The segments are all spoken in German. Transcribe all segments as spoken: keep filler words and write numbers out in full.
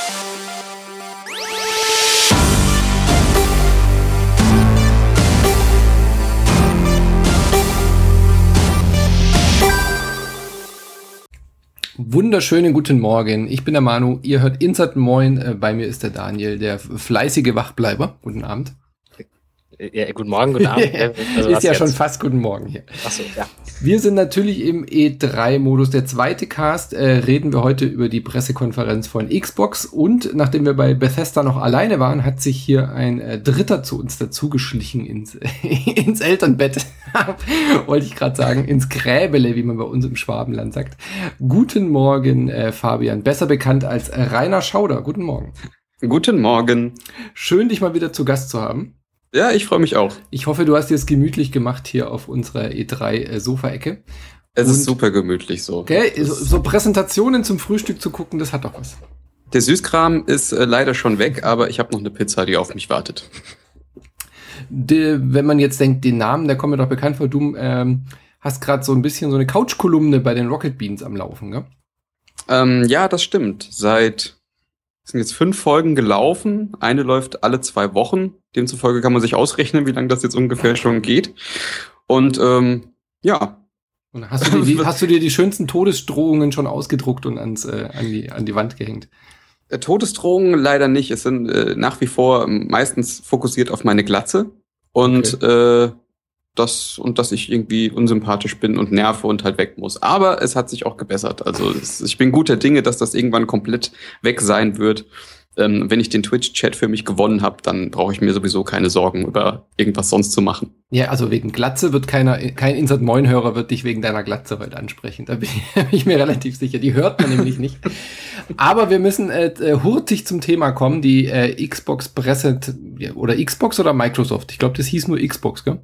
Wunderschönen guten Morgen, ich bin der Manu, ihr hört Insert Moin, äh, bei mir ist der Daniel, der fleißige Wachbleiber. Guten Abend. Ja, guten Morgen, guten Abend. Also ist ja jetzt schon fast guten Morgen hier. Ach so, ja. Wir sind natürlich im E drei Modus. Der zweite Cast äh, reden wir heute über die Pressekonferenz von Xbox und nachdem wir bei Bethesda noch alleine waren, hat sich hier ein äh, Dritter zu uns dazugeschlichen ins, ins Elternbett, wollte ich gerade sagen, ins Gräbele, wie man bei uns im Schwabenland sagt. Guten Morgen, äh, Fabian, besser bekannt als äh, Rainer Schauder. Guten Morgen. Guten Morgen. Schön, dich mal wieder zu Gast zu haben. Ja, ich freue mich auch. Ich hoffe, du hast dir es gemütlich gemacht hier auf unserer E drei äh, Sofa-Ecke. Es Und, ist super gemütlich so. Okay, so, so Präsentationen zum Frühstück zu gucken, das hat doch was. Der Süßkram ist äh, leider schon weg, aber ich habe noch eine Pizza, die auf mich wartet. De, wenn man jetzt denkt, den Namen, der kommt mir doch bekannt vor, du ähm, hast gerade so ein bisschen so eine Couch-Kolumne bei den Rocket Beans am Laufen, gell? Ähm, ja, das stimmt. Seit Es sind jetzt fünf Folgen gelaufen. Eine läuft alle zwei Wochen. Demzufolge kann man sich ausrechnen, wie lange das jetzt ungefähr schon geht. Und ähm, ja. Und hast, du dir die, hast du dir die schönsten Todesdrohungen schon ausgedruckt und ans, äh, an, die, an die Wand gehängt? Äh, Todesdrohungen leider nicht. Es sind äh, nach wie vor meistens fokussiert auf meine Glatze. Und okay. äh, das und dass ich irgendwie unsympathisch bin und nerve und halt weg muss. Aber es hat sich auch gebessert. Also es, ich bin guter Dinge, dass das irgendwann komplett weg sein wird. Ähm, wenn ich den Twitch-Chat für mich gewonnen habe, dann brauche ich mir sowieso keine Sorgen über irgendwas sonst zu machen. Ja, also wegen Glatze wird keiner, kein Insert-Moin-Hörer wird dich wegen deiner Glatze heute ansprechen. Da bin ich, bin ich mir relativ sicher. Die hört man nämlich nicht. Aber wir müssen äh, hurtig zum Thema kommen. Die äh, Xbox-Presse oder Xbox oder Microsoft? Ich glaube, das hieß nur Xbox, gell?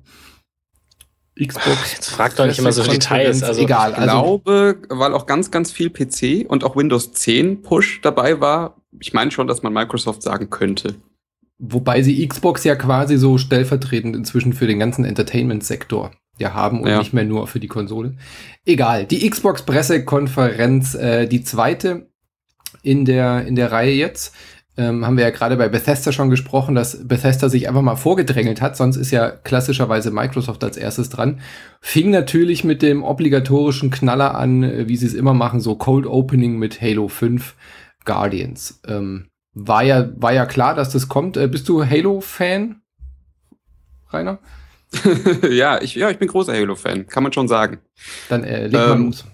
Xbox. Jetzt fragt doch nicht immer so Details. Also egal. Ich glaube, weil auch ganz, ganz viel P C und auch Windows zehn Push dabei war. Ich meine schon, dass man Microsoft sagen könnte. Wobei sie Xbox ja quasi so stellvertretend inzwischen für den ganzen Entertainment-Sektor ja haben und ja. nicht mehr nur für die Konsole. Egal. Die Xbox-Pressekonferenz, äh, die zweite in der in der Reihe jetzt. Ähm, haben wir ja gerade bei Bethesda schon gesprochen, dass Bethesda sich einfach mal vorgedrängelt hat, sonst ist ja klassischerweise Microsoft als erstes dran. Fing natürlich mit dem obligatorischen Knaller an, wie sie es immer machen, so Cold Opening mit Halo fünf Guardians. Ähm, war ja war ja klar, dass das kommt. Äh, bist du Halo-Fan, Rainer? ja, ich, ja, ich bin großer Halo-Fan, kann man schon sagen. Dann äh, leg mal ähm, los.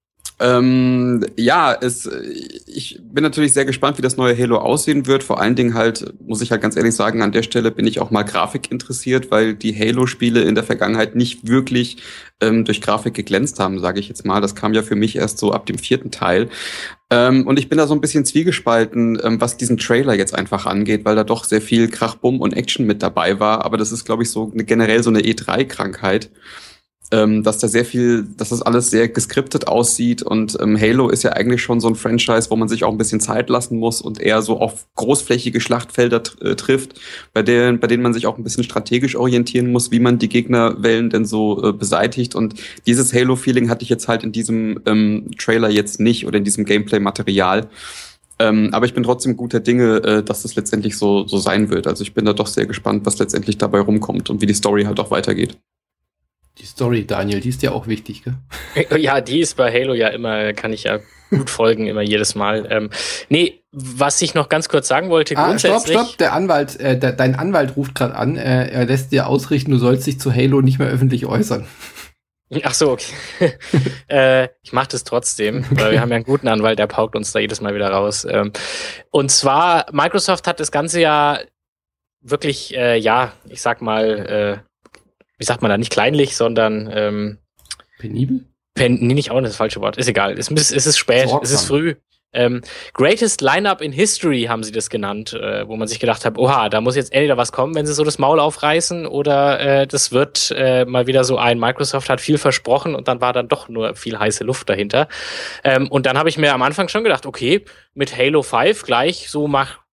Ähm, ja, es, ich bin natürlich sehr gespannt, wie das neue Halo aussehen wird. Vor allen Dingen halt, muss ich halt ganz ehrlich sagen, an der Stelle bin ich auch mal Grafik interessiert, weil die Halo-Spiele in der Vergangenheit nicht wirklich ähm, durch Grafik geglänzt haben, sage ich jetzt mal. Das kam ja für mich erst so ab dem vierten Teil. Ähm, und ich bin da so ein bisschen zwiegespalten, ähm, was diesen Trailer jetzt einfach angeht, weil da doch sehr viel Krach, Bumm und Action mit dabei war. Aber das ist, glaube ich, so eine, generell so eine E drei Krankheit. Ähm, dass da sehr viel, dass das alles sehr geskriptet aussieht und ähm, Halo ist ja eigentlich schon so ein Franchise, wo man sich auch ein bisschen Zeit lassen muss und eher so auf großflächige Schlachtfelder tr- äh, trifft, bei denen, bei denen man sich auch ein bisschen strategisch orientieren muss, wie man die Gegnerwellen denn so äh, beseitigt und dieses Halo-Feeling hatte ich jetzt halt in diesem ähm, Trailer jetzt nicht oder in diesem Gameplay-Material. Ähm, aber ich bin trotzdem guter Dinge, äh, dass das letztendlich so, so sein wird. Also ich bin da doch sehr gespannt, was letztendlich dabei rumkommt und wie die Story halt auch weitergeht. Die Story, Daniel, die ist ja auch wichtig, gell? Ja, die ist bei Halo ja immer, kann ich ja gut folgen, immer jedes Mal. Ähm, nee, was ich noch ganz kurz sagen wollte, ah, grundsätzlich... Stopp, stopp, der Anwalt, äh, de, dein Anwalt ruft gerade an, äh, er lässt dir ausrichten, du sollst dich zu Halo nicht mehr öffentlich äußern. Ach so, okay. äh, ich mach das trotzdem, weil wir haben ja einen guten Anwalt, der paukt uns da jedes Mal wieder raus. Ähm, und zwar, Microsoft hat das Ganze ja wirklich, äh, ja, ich sag mal... Äh, wie sagt man da, nicht kleinlich, sondern ähm, penibel? Pen, nee, nicht auch das falsche Wort. Ist egal. Es ist, es ist spät, Sorgsam. Es ist früh. Ähm, Greatest Lineup in History haben sie das genannt, äh, wo man sich gedacht hat, oha, da muss jetzt entweder was kommen, wenn sie so das Maul aufreißen, oder äh, das wird äh, mal wieder so ein, Microsoft hat viel versprochen und dann war dann doch nur viel heiße Luft dahinter. Ähm, und dann habe ich mir am Anfang schon gedacht, okay, mit Halo fünf gleich so mach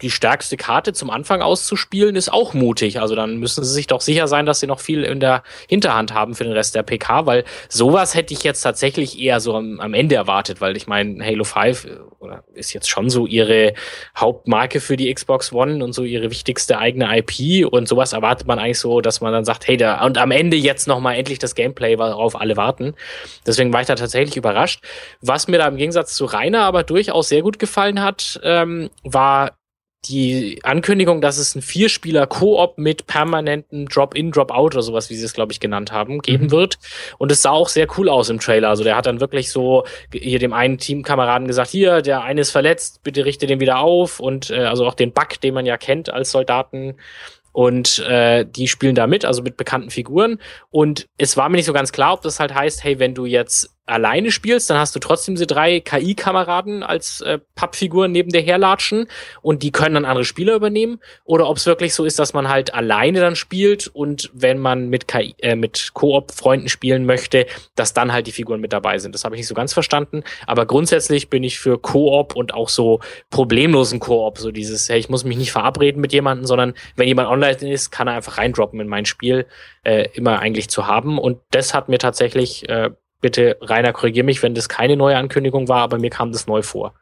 die stärkste Karte zum Anfang auszuspielen, ist auch mutig. Also dann müssen sie sich doch sicher sein, dass sie noch viel in der Hinterhand haben für den Rest der P K, weil sowas hätte ich jetzt tatsächlich eher so am, am Ende erwartet, weil ich meine, Halo fünf oder ist jetzt schon so ihre Hauptmarke für die Xbox One und so ihre wichtigste eigene I P und sowas erwartet man eigentlich so, dass man dann sagt, hey, da und am Ende jetzt nochmal endlich das Gameplay, worauf alle warten. Deswegen war ich da tatsächlich überrascht. Was mir da im Gegensatz zu Rainer aber durchaus sehr gut gefallen hat, ähm, war die Ankündigung, dass es einen Vierspieler-Koop mit permanentem Drop-in, Drop-out oder sowas, wie sie es, glaube ich, genannt haben, geben mhm. wird. Und es sah auch sehr cool aus im Trailer. Also der hat dann wirklich so hier dem einen Teamkameraden gesagt, hier, der eine ist verletzt, bitte richte den wieder auf. Und äh, also auch den Bug, den man ja kennt als Soldaten. Und äh, die spielen da mit, also mit bekannten Figuren. Und es war mir nicht so ganz klar, ob das halt heißt, hey, wenn du jetzt alleine spielst, dann hast du trotzdem diese drei K I-Kameraden als äh, Pappfiguren neben dir herlatschen und die können dann andere Spieler übernehmen. Oder ob es wirklich so ist, dass man halt alleine dann spielt und wenn man mit K I, äh, mit Koop-Freunden spielen möchte, dass dann halt die Figuren mit dabei sind. Das habe ich nicht so ganz verstanden. Aber grundsätzlich bin ich für Koop und auch so problemlosen Koop, so dieses, hey, ich muss mich nicht verabreden mit jemandem, sondern wenn jemand online ist, kann er einfach reindroppen in mein Spiel, äh, immer eigentlich zu haben. Und das hat mir tatsächlich äh, bitte, Rainer, korrigier mich, wenn das keine neue Ankündigung war, aber mir kam das neu vor.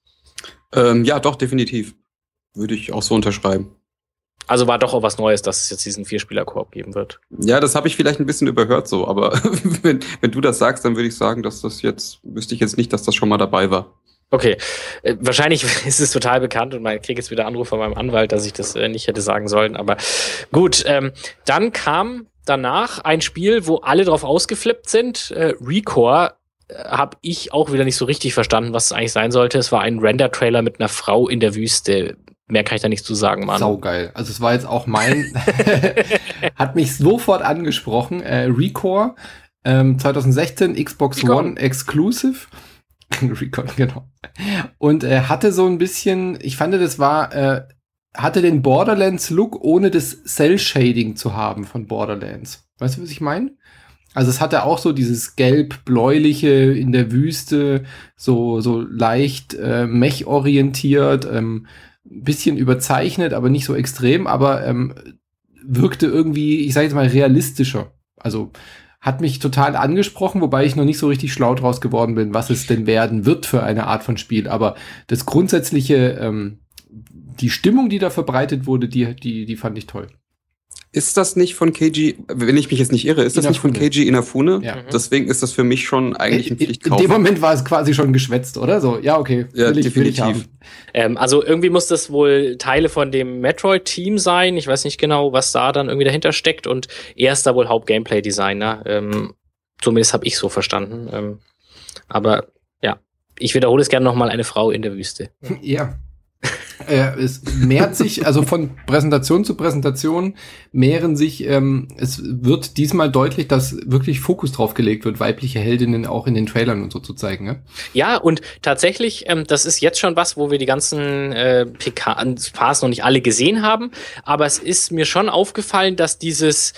Ähm, ja, doch, definitiv. Würde ich auch so unterschreiben. Also war doch auch was Neues, dass es jetzt diesen Vierspieler-Koop geben wird. Ja, das habe ich vielleicht ein bisschen überhört so, aber wenn, wenn du das sagst, dann würde ich sagen, dass das jetzt, wüsste ich jetzt nicht, dass das schon mal dabei war. Okay, äh, wahrscheinlich ist es total bekannt und ich kriege jetzt wieder Anruf von meinem Anwalt, dass ich das äh, nicht hätte sagen sollen, aber gut, ähm, dann kam danach ein Spiel, wo alle drauf ausgeflippt sind. Äh, Recore äh, habe ich auch wieder nicht so richtig verstanden, was es eigentlich sein sollte. Es war ein Render-Trailer mit einer Frau in der Wüste. Mehr kann ich da nicht zu sagen, Mann. Saugeil. Also es war jetzt auch mein, hat mich sofort angesprochen. Äh, Recore, ähm, zwanzig sechzehn, Xbox Recon. One Exclusive. Recon, genau. Und äh, hatte so ein bisschen, ich fand, das war äh, hatte den Borderlands-Look, ohne das Cell-Shading zu haben von Borderlands. Weißt du, was ich meine? Also es hatte auch so dieses gelb-bläuliche in der Wüste, so so leicht äh, mech-orientiert, ähm, bisschen überzeichnet, aber nicht so extrem, aber ähm, wirkte irgendwie, ich sage jetzt mal, realistischer. Also hat mich total angesprochen, wobei ich noch nicht so richtig schlau draus geworden bin, was es denn werden wird für eine Art von Spiel. Aber das grundsätzliche, ähm, die Stimmung, die da verbreitet wurde, die, die, die fand ich toll. Ist das nicht von Keiji, wenn ich mich jetzt nicht irre, ist das Inafune. Nicht von Keiji Inafune? Ja. Deswegen ist das für mich schon eigentlich ein Pflichtkauf. In dem Moment war es quasi schon geschwätzt, oder? So, ja, okay. Ja, will ich, definitiv. Will ich haben. Ähm, also irgendwie muss das wohl Teile von dem Metroid-Team sein. Ich weiß nicht genau, was da dann irgendwie dahinter steckt. Und er ist da wohl Haupt-Gameplay-Designer. Ähm, zumindest habe ich so verstanden. Ähm, aber ja, ich wiederhole es gerne nochmal, eine Frau in der Wüste. Ja. Äh, es mehrt sich, also von Präsentation zu Präsentation mehren sich, ähm, es wird diesmal deutlich, dass wirklich Fokus drauf gelegt wird, weibliche Heldinnen auch in den Trailern und so zu zeigen. Ne? Ja, und tatsächlich, ähm, das ist jetzt schon was, wo wir die ganzen äh, P Ks noch nicht alle gesehen haben, aber es ist mir schon aufgefallen, dass dieses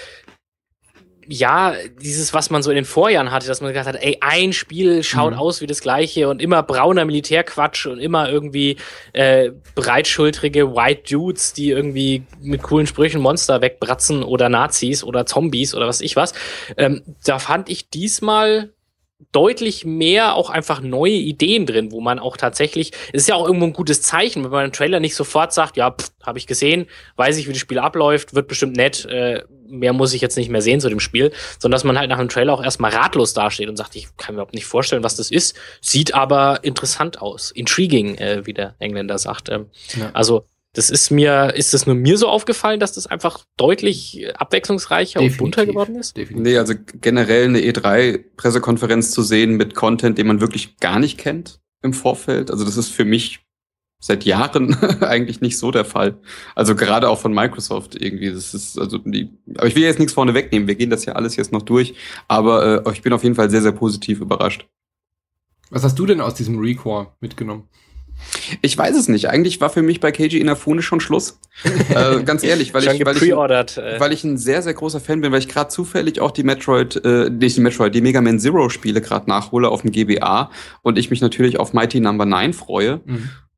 ja, dieses, was man so in den Vorjahren hatte, dass man gesagt hat, ey, ein Spiel schaut mhm. aus wie das gleiche und immer brauner Militärquatsch und immer irgendwie äh, breitschultrige White Dudes, die irgendwie mit coolen Sprüchen Monster wegbratzen oder Nazis oder Zombies oder was ich was. Ähm, da fand ich diesmal deutlich mehr auch einfach neue Ideen drin, wo man auch tatsächlich, es ist ja auch irgendwo ein gutes Zeichen, wenn man im Trailer nicht sofort sagt, ja, habe ich gesehen, weiß ich, wie das Spiel abläuft, wird bestimmt nett, äh, mehr muss ich jetzt nicht mehr sehen zu dem Spiel, sondern dass man halt nach einem Trailer auch erstmal ratlos dasteht und sagt, ich kann mir überhaupt nicht vorstellen, was das ist, sieht aber interessant aus, intriguing, äh, wie der Engländer sagt. Ähm, ja. Also das ist mir, ist es nur mir so aufgefallen, dass das einfach deutlich abwechslungsreicher Definitiv. und bunter geworden ist? Definitiv. Nee, also generell eine E drei Pressekonferenz zu sehen mit Content, den man wirklich gar nicht kennt im Vorfeld. Also das ist für mich seit Jahren eigentlich nicht so der Fall. Also gerade auch von Microsoft irgendwie. Das ist also die. Aber ich will jetzt nichts vorne wegnehmen. Wir gehen das ja alles jetzt noch durch. Aber äh, ich bin auf jeden Fall sehr, sehr positiv überrascht. Was hast du denn aus diesem Recore mitgenommen? Ich weiß es nicht. Eigentlich war für mich bei Keiji Inafune schon Schluss. äh, ganz ehrlich, weil ich, weil, ich, äh. weil ich ein sehr, sehr großer Fan bin, weil ich gerade zufällig auch die Metroid, äh, nicht die Metroid, die Mega Man Zero Spiele gerade nachhole auf dem G B A und ich mich natürlich auf Mighty Number neun freue. Mhm.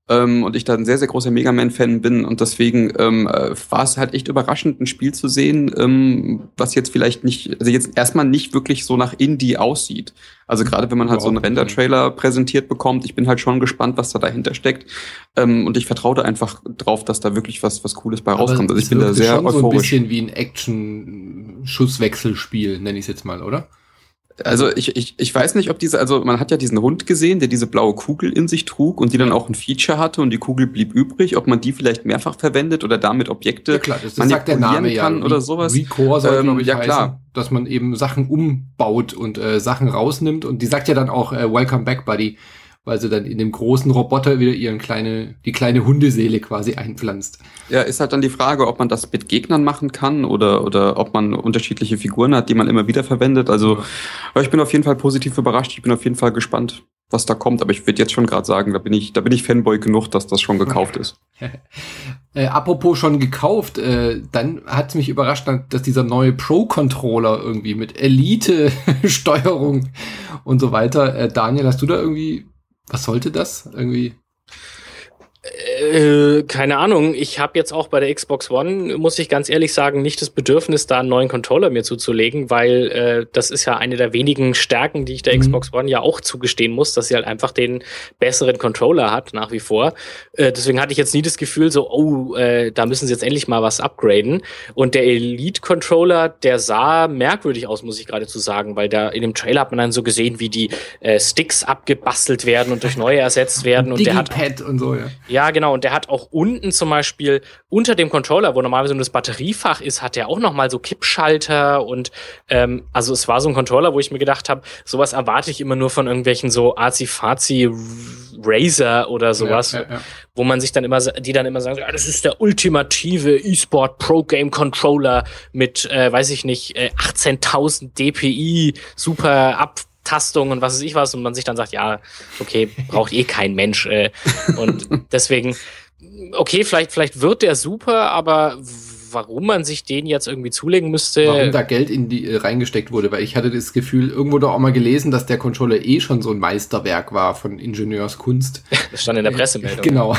Ähm, und ich da ein sehr, sehr großer Mega Man-Fan bin und deswegen ähm, äh, war es halt echt überraschend, ein Spiel zu sehen, ähm, was jetzt vielleicht nicht, also jetzt erstmal nicht wirklich so nach Indie aussieht. Also gerade wenn man halt so einen Render-Trailer präsentiert bekommt, ich bin halt schon gespannt, was da dahinter steckt. Ähm, und ich vertraue da einfach drauf, dass da wirklich was was Cooles bei rauskommt. Aber also ich bin da sehr schon euphorisch. So ein bisschen wie ein Action-Schusswechselspiel, nenne ich es jetzt mal, oder? Also ich, ich, ich weiß nicht, ob diese, also man hat ja diesen Hund gesehen, der diese blaue Kugel in sich trug und die dann auch ein Feature hatte und die Kugel blieb übrig, ob man die vielleicht mehrfach verwendet oder damit Objekte ja, klar, das, das sagt der Name kann ja, oder sowas. Recore soll, ähm, glaube ich, ja, heißen, klar. Dass man eben Sachen umbaut und äh, Sachen rausnimmt und die sagt ja dann auch äh, Welcome back, Buddy, weil sie dann in dem großen Roboter wieder ihren kleine, die kleine Hundeseele quasi einpflanzt. Ja, ist halt dann die Frage, ob man das mit Gegnern machen kann oder oder ob man unterschiedliche Figuren hat, die man immer wieder verwendet. Also ja. Ich bin auf jeden Fall positiv überrascht. Ich bin auf jeden Fall gespannt, was da kommt. Aber ich würde jetzt schon gerade sagen, da bin ich, da bin ich Fanboy genug, dass das schon gekauft ist. äh, apropos schon gekauft, äh, dann hat es mich überrascht, dass dieser neue Pro-Controller irgendwie mit Elite-Steuerung und so weiter. Äh, Daniel, hast du da irgendwie, was sollte das irgendwie? Äh, keine Ahnung. Ich habe jetzt auch bei der Xbox One, muss ich ganz ehrlich sagen, nicht das Bedürfnis, da einen neuen Controller mir zuzulegen, weil äh, das ist ja eine der wenigen Stärken, die ich der mhm. Xbox One ja auch zugestehen muss, dass sie halt einfach den besseren Controller hat, nach wie vor. Äh, deswegen hatte ich jetzt nie das Gefühl so, oh, äh, da müssen sie jetzt endlich mal was upgraden. Und der Elite-Controller, der sah merkwürdig aus, muss ich geradezu sagen, weil da in dem Trailer hat man dann so gesehen, wie die äh, Sticks abgebastelt werden und durch neue ersetzt werden. Und der hat und so, ja. Ja, genau. Und der hat auch unten zum Beispiel unter dem Controller, wo normalerweise nur das Batteriefach ist, hat der auch noch mal so Kippschalter und ähm, also es war so ein Controller, wo ich mir gedacht habe, sowas erwarte ich immer nur von irgendwelchen so Azi-Fazi Razer oder sowas, ja, ja, ja. wo man sich dann immer, die dann immer sagen, ja, das ist der ultimative E-Sport Pro Game Controller mit, äh, weiß ich nicht, äh, achtzehntausend D P I, super ab Tastung und was weiß ich was und man sich dann sagt, ja, okay, braucht eh kein Mensch äh, und deswegen, okay, vielleicht vielleicht wird der super, aber warum man sich den jetzt irgendwie zulegen müsste. Warum da Geld in die äh, reingesteckt wurde, weil ich hatte das Gefühl, irgendwo da auch mal gelesen, dass der Controller eh schon so ein Meisterwerk war von Ingenieurskunst. Das stand in der Pressemeldung. Genau.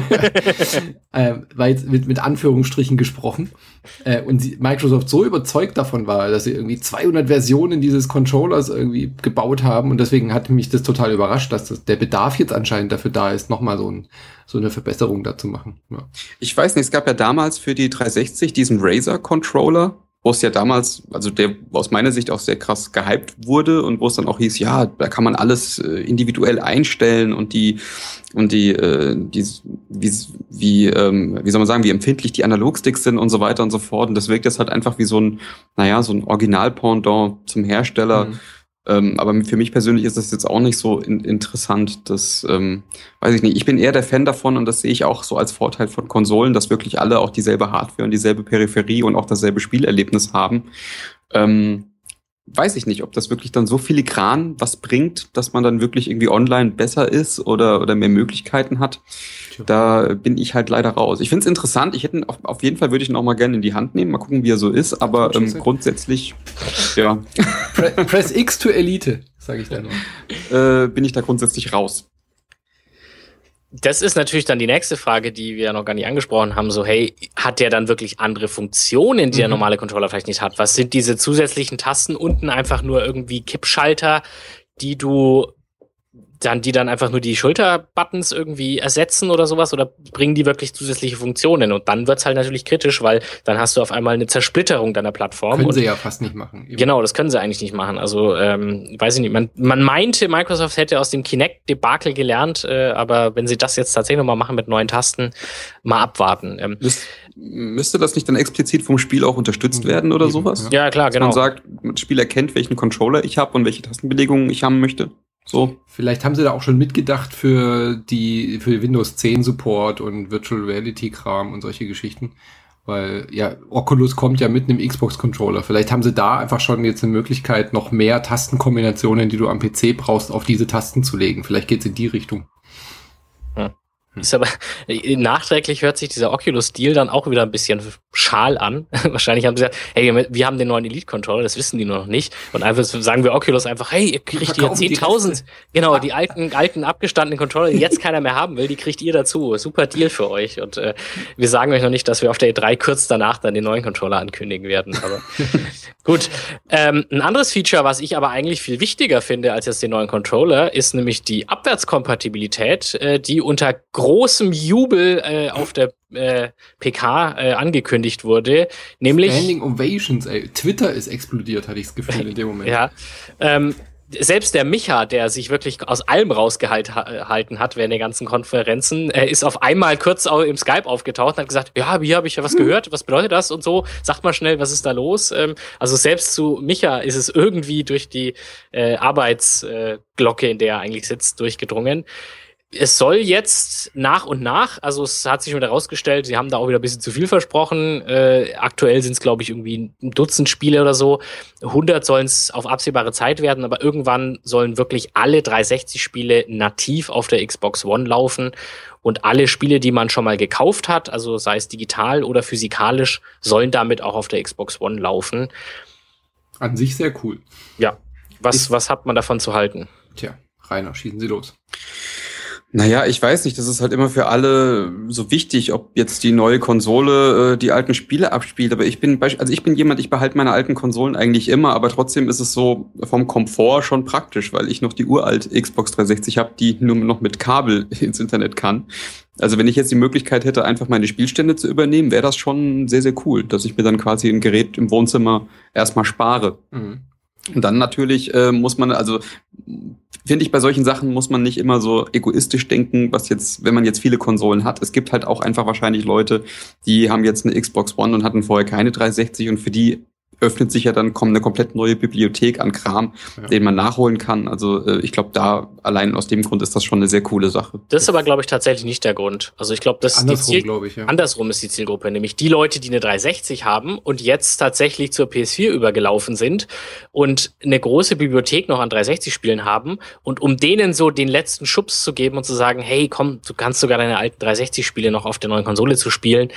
äh, weil mit, mit Anführungsstrichen gesprochen. Äh, und sie, Microsoft so überzeugt davon war, dass sie irgendwie zweihundert Versionen dieses Controllers irgendwie gebaut haben und deswegen hat mich das total überrascht, dass das, der Bedarf jetzt anscheinend dafür da ist, nochmal so, ein, so eine Verbesserung da zu machen. Ja. Ich weiß nicht, es gab ja damals für die dreihundertsechzig diesen Razer-Controller, wo es ja damals, also der aus meiner Sicht auch sehr krass gehypt wurde und wo es dann auch hieß, ja, da kann man alles äh, individuell einstellen und die und die, äh, die wie wie ähm, wie soll man sagen, wie empfindlich die Analogsticks sind und so weiter und so fort. Und das wirkt jetzt halt einfach wie so ein, naja, so ein Original-Pendant zum Hersteller. Mhm. Ähm, aber für mich persönlich ist das jetzt auch nicht so in, interessant, dass, ähm, weiß ich nicht, ich bin eher der Fan davon und das sehe ich auch so als Vorteil von Konsolen, dass wirklich alle auch dieselbe Hardware und dieselbe Peripherie und auch dasselbe Spielerlebnis haben. Ähm, weiß ich nicht, ob das wirklich dann so filigran was bringt, dass man dann wirklich irgendwie online besser ist oder, oder mehr Möglichkeiten hat. Da bin ich halt leider raus. Ich finde es interessant. Ich hätte auf, auf jeden Fall würde ich ihn auch mal gerne in die Hand nehmen. Mal gucken, wie er so ist. Aber ähm, grundsätzlich, ja. Press X to Elite, sage ich da nur. Äh, bin ich da grundsätzlich raus. Das ist natürlich dann die nächste Frage, die wir ja noch gar nicht angesprochen haben. So, hey, hat der dann wirklich andere Funktionen, die mhm. der normale Controller vielleicht nicht hat? Was sind diese zusätzlichen Tasten unten einfach nur irgendwie Kippschalter, die du dann, die dann einfach nur die Schulterbuttons irgendwie ersetzen oder sowas, oder bringen die wirklich zusätzliche Funktionen? Und dann wird's halt natürlich kritisch, weil dann hast du auf einmal eine Zersplitterung deiner Plattform. Können und sie ja fast nicht machen. Eben. Genau, das können sie eigentlich nicht machen. Also, ähm, weiß ich nicht, man, man meinte, Microsoft hätte aus dem Kinect-Debakel gelernt, äh, aber wenn sie das jetzt tatsächlich nochmal machen mit neuen Tasten, mal abwarten. Ähm, Müs- müsste das nicht dann explizit vom Spiel auch unterstützt mhm. werden oder Eben, sowas? Ja, klar, Dass genau. Man sagt, das Spiel erkennt, welchen Controller ich habe und welche Tastenbelegungen ich haben möchte. So. Vielleicht haben sie da auch schon mitgedacht für die für Windows zehn Support und Virtual Reality Kram und solche Geschichten, weil ja Oculus kommt ja mit einem Xbox Controller. Vielleicht haben sie da einfach schon jetzt eine Möglichkeit, noch mehr Tastenkombinationen, die du am P C brauchst, auf diese Tasten zu legen. Vielleicht geht's in die Richtung. Hm. Ist aber nachträglich hört sich dieser Oculus-Deal dann auch wieder ein bisschen Schal an. Wahrscheinlich haben sie gesagt, hey, wir haben den neuen Elite-Controller, das wissen die noch nicht. Und einfach sagen wir Oculus einfach, hey, ihr kriegt hier zehntausend, genau, die alten, alten abgestandenen Controller, die jetzt keiner mehr haben will, die kriegt ihr dazu. Super Deal für euch. Und äh, wir sagen euch noch nicht, dass wir auf der E drei kurz danach dann den neuen Controller ankündigen werden. Aber gut. Ähm, ein anderes Feature, was ich aber eigentlich viel wichtiger finde als jetzt den neuen Controller, ist nämlich die Abwärtskompatibilität, äh, die unter großem Jubel äh, auf der äh, P K äh, angekündigt wurde, nämlich Standing Ovations, ey. Twitter ist explodiert, hatte ich das Gefühl in dem Moment. Ja, ähm, selbst der Micha, der sich wirklich aus allem rausgehalten hat während der ganzen Konferenzen, äh, ist auf einmal kurz auch im Skype aufgetaucht und hat gesagt, ja, hier habe ich ja was gehört, was bedeutet das und so, sagt mal schnell, was ist da los? Ähm, also selbst zu Micha ist es irgendwie durch die äh, Arbeitsglocke, äh, in der er eigentlich sitzt, durchgedrungen. Es soll jetzt nach und nach, also es hat sich schon herausgestellt, sie haben da auch wieder ein bisschen zu viel versprochen. Äh, aktuell sind es, glaube ich, irgendwie ein Dutzend Spiele oder so. hundert sollen es auf absehbare Zeit werden, aber irgendwann sollen wirklich alle dreihundertsechzig Spiele nativ auf der Xbox One laufen. Und alle Spiele, die man schon mal gekauft hat, also sei es digital oder physikalisch, sollen damit auch auf der Xbox One laufen. An sich sehr cool. Ja, was, was hat man davon zu halten? Tja, Rainer, schießen Sie los. Naja, ich weiß nicht, das ist halt immer für alle so wichtig, ob jetzt die neue Konsole äh, die alten Spiele abspielt. Aber ich bin, also ich bin jemand, ich behalte meine alten Konsolen eigentlich immer, aber trotzdem ist es so vom Komfort schon praktisch, weil ich noch die uralte Xbox dreihundertsechzig habe, die nur noch mit Kabel ins Internet kann. Also wenn ich jetzt die Möglichkeit hätte, einfach meine Spielstände zu übernehmen, wäre das schon sehr, sehr cool, dass ich mir dann quasi ein Gerät im Wohnzimmer erstmal spare. Mhm. Und dann natürlich äh, muss man, also finde ich, bei solchen Sachen muss man nicht immer so egoistisch denken, was jetzt, wenn man jetzt viele Konsolen hat. Es gibt halt auch einfach wahrscheinlich Leute, die haben jetzt eine Xbox One und hatten vorher keine dreihundertsechzig und für die öffnet sich ja dann kommt eine komplett neue Bibliothek an Kram, ja, den man nachholen kann. Also äh, ich glaube, da allein aus dem Grund ist das schon eine sehr coole Sache. Das ist aber, glaube ich, tatsächlich nicht der Grund. Also ich glaube, das andersrum, ist die glaube ich, ja. Andersrum ist die Zielgruppe, nämlich die Leute, die eine dreihundertsechzig haben und jetzt tatsächlich zur P S vier übergelaufen sind und eine große Bibliothek noch an dreihundertsechzig-Spielen haben und um denen so den letzten Schubs zu geben und zu sagen, hey, komm, du kannst sogar deine alten dreihundertsechzig-Spiele noch auf der neuen Konsole zu spielen.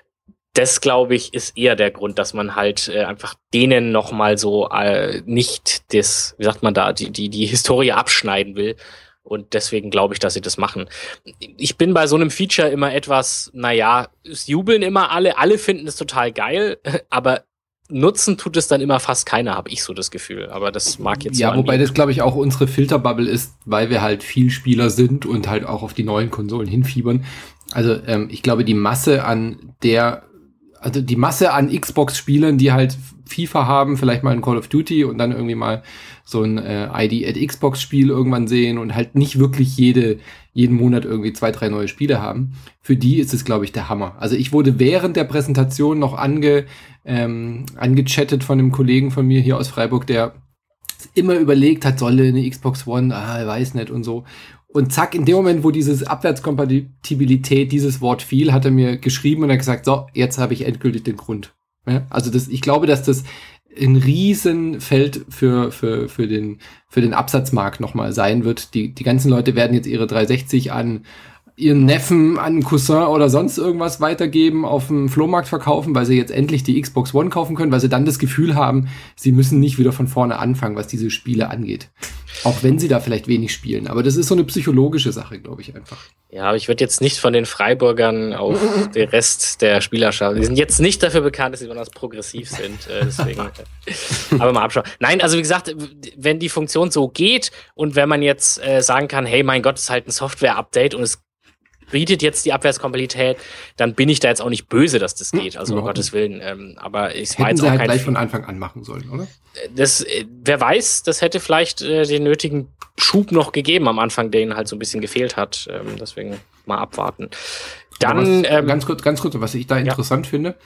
Das, glaube ich, ist eher der Grund, dass man halt äh, einfach denen noch mal so äh, nicht das, wie sagt man da, die die die Historie abschneiden will. Und deswegen glaube ich, dass sie das machen. Ich bin bei so einem Feature immer etwas, naja, es jubeln immer alle, alle finden es total geil, aber nutzen tut es dann immer fast keiner, habe ich so das Gefühl. Aber das mag jetzt ja, so wobei das, glaube ich, auch unsere Filterbubble ist, weil wir halt viel Spieler sind und halt auch auf die neuen Konsolen hinfiebern. Also ähm, ich glaube, die Masse an der Also die Masse an Xbox-Spielern, die halt FIFA haben, vielleicht mal ein Call of Duty und dann irgendwie mal so ein äh, I D at Xbox-Spiel irgendwann sehen und halt nicht wirklich jede jeden Monat irgendwie zwei, drei neue Spiele haben. Für die ist es, glaube ich, der Hammer. Also ich wurde während der Präsentation noch ange ähm, angechattet von einem Kollegen von mir hier aus Freiburg, der immer überlegt hat, soll eine Xbox One, ah, weiß nicht und so. Und zack, in dem Moment, wo dieses Abwärtskompatibilität, dieses Wort fiel, hat er mir geschrieben und hat gesagt, so, jetzt habe ich endgültig den Grund. Ja, also das, ich glaube, dass das ein Riesenfeld für, für, für den, für den Absatzmarkt nochmal sein wird. Die, die ganzen Leute werden jetzt ihre dreihundertsechzig an ihren Neffen, an einen Cousin oder sonst irgendwas weitergeben, auf dem Flohmarkt verkaufen, weil sie jetzt endlich die Xbox One kaufen können, weil sie dann das Gefühl haben, sie müssen nicht wieder von vorne anfangen, was diese Spiele angeht. Auch wenn sie da vielleicht wenig spielen. Aber das ist so eine psychologische Sache, glaube ich einfach. Ja, aber ich würde jetzt nicht von den Freiburgern auf den Rest der Spielerschaft. Die sind jetzt nicht dafür bekannt, dass sie besonders progressiv sind. Äh, deswegen. Aber mal abschauen. Nein, also wie gesagt, wenn die Funktion so geht und wenn man jetzt äh, sagen kann, hey, mein Gott, es ist halt ein Software-Update und es bietet jetzt die Abwärtskompatibilität, dann bin ich da jetzt auch nicht böse, dass das geht. Also um Gottes Willen. Ähm, aber ich war jetzt auch halt kein gleich von Anfang an machen sollen, oder? Das, wer weiß, das hätte vielleicht äh, den nötigen Schub noch gegeben am Anfang, der ihnen halt so ein bisschen gefehlt hat. Ähm, deswegen mal abwarten. Dann was, ähm, ganz kurz, ganz kurz, was ich da interessant ja. finde,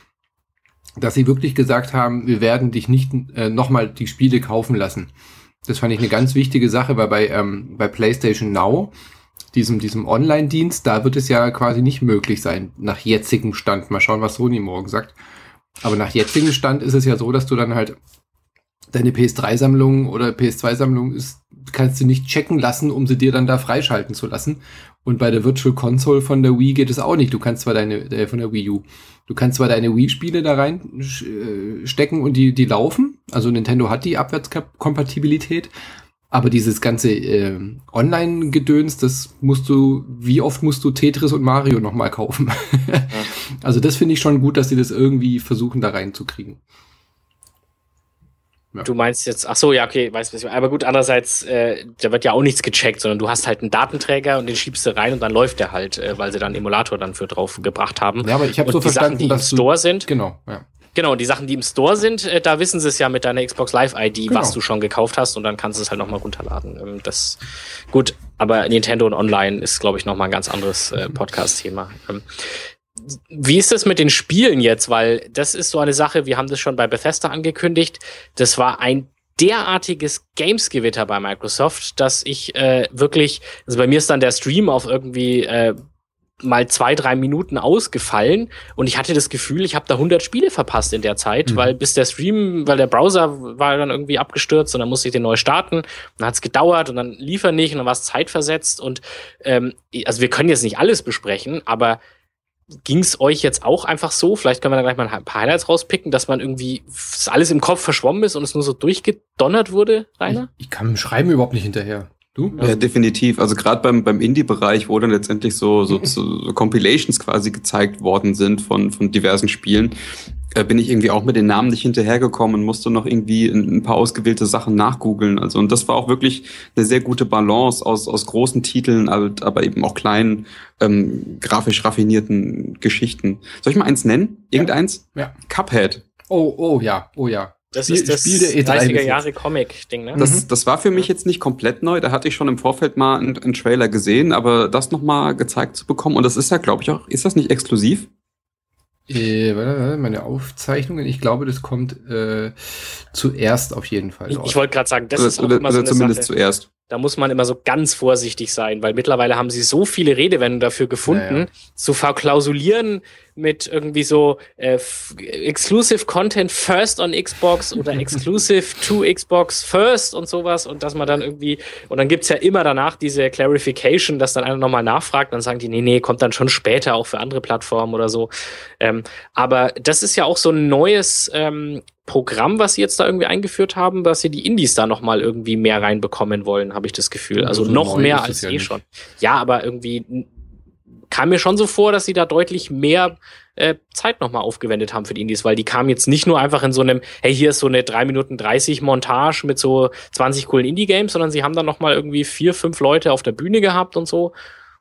dass sie wirklich gesagt haben, wir werden dich nicht äh, nochmal die Spiele kaufen lassen. Das fand ich eine ganz wichtige Sache, weil bei ähm, bei PlayStation Now diesem, diesem Online-Dienst, da wird es ja quasi nicht möglich sein, nach jetzigem Stand. Mal schauen, was Sony morgen sagt. Aber nach jetzigem Stand ist es ja so, dass du dann halt deine P S drei Sammlung oder P S zwei Sammlung ist, kannst du nicht checken lassen, um sie dir dann da freischalten zu lassen. Und bei der Virtual Console von der Wii geht es auch nicht. Du kannst zwar deine, äh, von der Wii U, du kannst zwar deine Wii-Spiele da rein äh, stecken und die, die laufen. Also Nintendo hat die Abwärtskompatibilität. Aber dieses ganze äh, Online-Gedöns, das musst du, wie oft musst du Tetris und Mario nochmal kaufen? Ja. Also das finde ich schon gut, dass sie das irgendwie versuchen, da reinzukriegen. Ja. Du meinst jetzt, ach so, ja, okay, weiß was. Aber gut, andererseits, äh, da wird ja auch nichts gecheckt, sondern du hast halt einen Datenträger und den schiebst du rein und dann läuft der halt, äh, weil sie dann einen Emulator dann für drauf gebracht haben. Ja, aber ich habe so die verstanden, Sachen, die dass im Store du, sind. Genau, ja. Genau, die Sachen, die im Store sind, äh, da wissen sie es ja mit deiner Xbox Live I D, genau. was du schon gekauft hast und dann kannst du es halt nochmal runterladen. Ähm, das, gut, aber Nintendo und Online ist, glaube ich, nochmal ein ganz anderes äh, Podcast-Thema. Ähm, Wie ist das mit den Spielen jetzt? Weil das ist so eine Sache, wir haben das schon bei Bethesda angekündigt, das war ein derartiges Games-Gewitter bei Microsoft, dass ich äh, wirklich, also bei mir ist dann der Stream auf irgendwie äh, mal zwei, drei Minuten ausgefallen und ich hatte das Gefühl, ich habe da hundert Spiele verpasst in der Zeit, mhm. weil bis der Stream, weil der Browser war dann irgendwie abgestürzt und dann musste ich den neu starten und dann hat es gedauert und dann lief er nicht und dann war es zeitversetzt und ähm, also wir können jetzt nicht alles besprechen, aber ging es euch jetzt auch einfach so, vielleicht können wir da gleich mal ein paar Highlights rauspicken, dass man irgendwie alles im Kopf verschwommen ist und es nur so durchgedonnert wurde, Rainer? Ich, ich kann mit dem Schreiben überhaupt nicht hinterher. Du? Ja, definitiv. Also gerade beim beim Indie-Bereich, wo dann letztendlich so so, so so Compilations quasi gezeigt worden sind von von diversen Spielen, äh, bin ich irgendwie auch mit den Namen nicht hinterhergekommen und musste noch irgendwie ein, ein paar ausgewählte Sachen nachgoogeln. Also und das war auch wirklich eine sehr gute Balance aus aus großen Titeln, aber eben auch kleinen ähm, grafisch raffinierten Geschichten. Soll ich mal eins nennen? Irgendeins? Ja. ja. Cuphead. Oh oh ja, oh ja. Das Spiel, ist das Spiel der E drei dreißiger Jahre Comic-Ding, ne? Das, das war für mich jetzt nicht komplett neu. Da hatte ich schon im Vorfeld mal einen, einen Trailer gesehen, aber das nochmal gezeigt zu bekommen, und das ist ja, glaube ich, auch, ist das nicht exklusiv? Äh, meine Aufzeichnungen, ich glaube, das kommt äh, zuerst auf jeden Fall. Ich, ich wollte gerade sagen, das oder, ist auch oder, immer oder so eine zumindest Sache. zuerst. Da muss man immer so ganz vorsichtig sein, weil mittlerweile haben sie so viele Redewendungen dafür gefunden, naja. zu verklausulieren mit irgendwie so äh, Exclusive Content First on Xbox oder Exclusive to Xbox First und sowas und dass man dann irgendwie, und dann gibt's ja immer danach diese Clarification, dass dann einer nochmal nachfragt, dann sagen die, nee, nee, kommt dann schon später auch für andere Plattformen oder so. Ähm, aber das ist ja auch so ein neues ähm, Programm, was sie jetzt da irgendwie eingeführt haben, dass sie die Indies da nochmal irgendwie mehr reinbekommen wollen, habe ich das Gefühl. Also so noch mehr als ja eh nicht. schon. Ja, aber irgendwie kam mir schon so vor, dass sie da deutlich mehr äh, Zeit nochmal aufgewendet haben für die Indies, weil die kamen jetzt nicht nur einfach in so einem, hey, hier ist so eine drei Minuten dreißig Montage mit so zwanzig coolen Indie-Games, sondern sie haben dann nochmal irgendwie vier, fünf Leute auf der Bühne gehabt und so.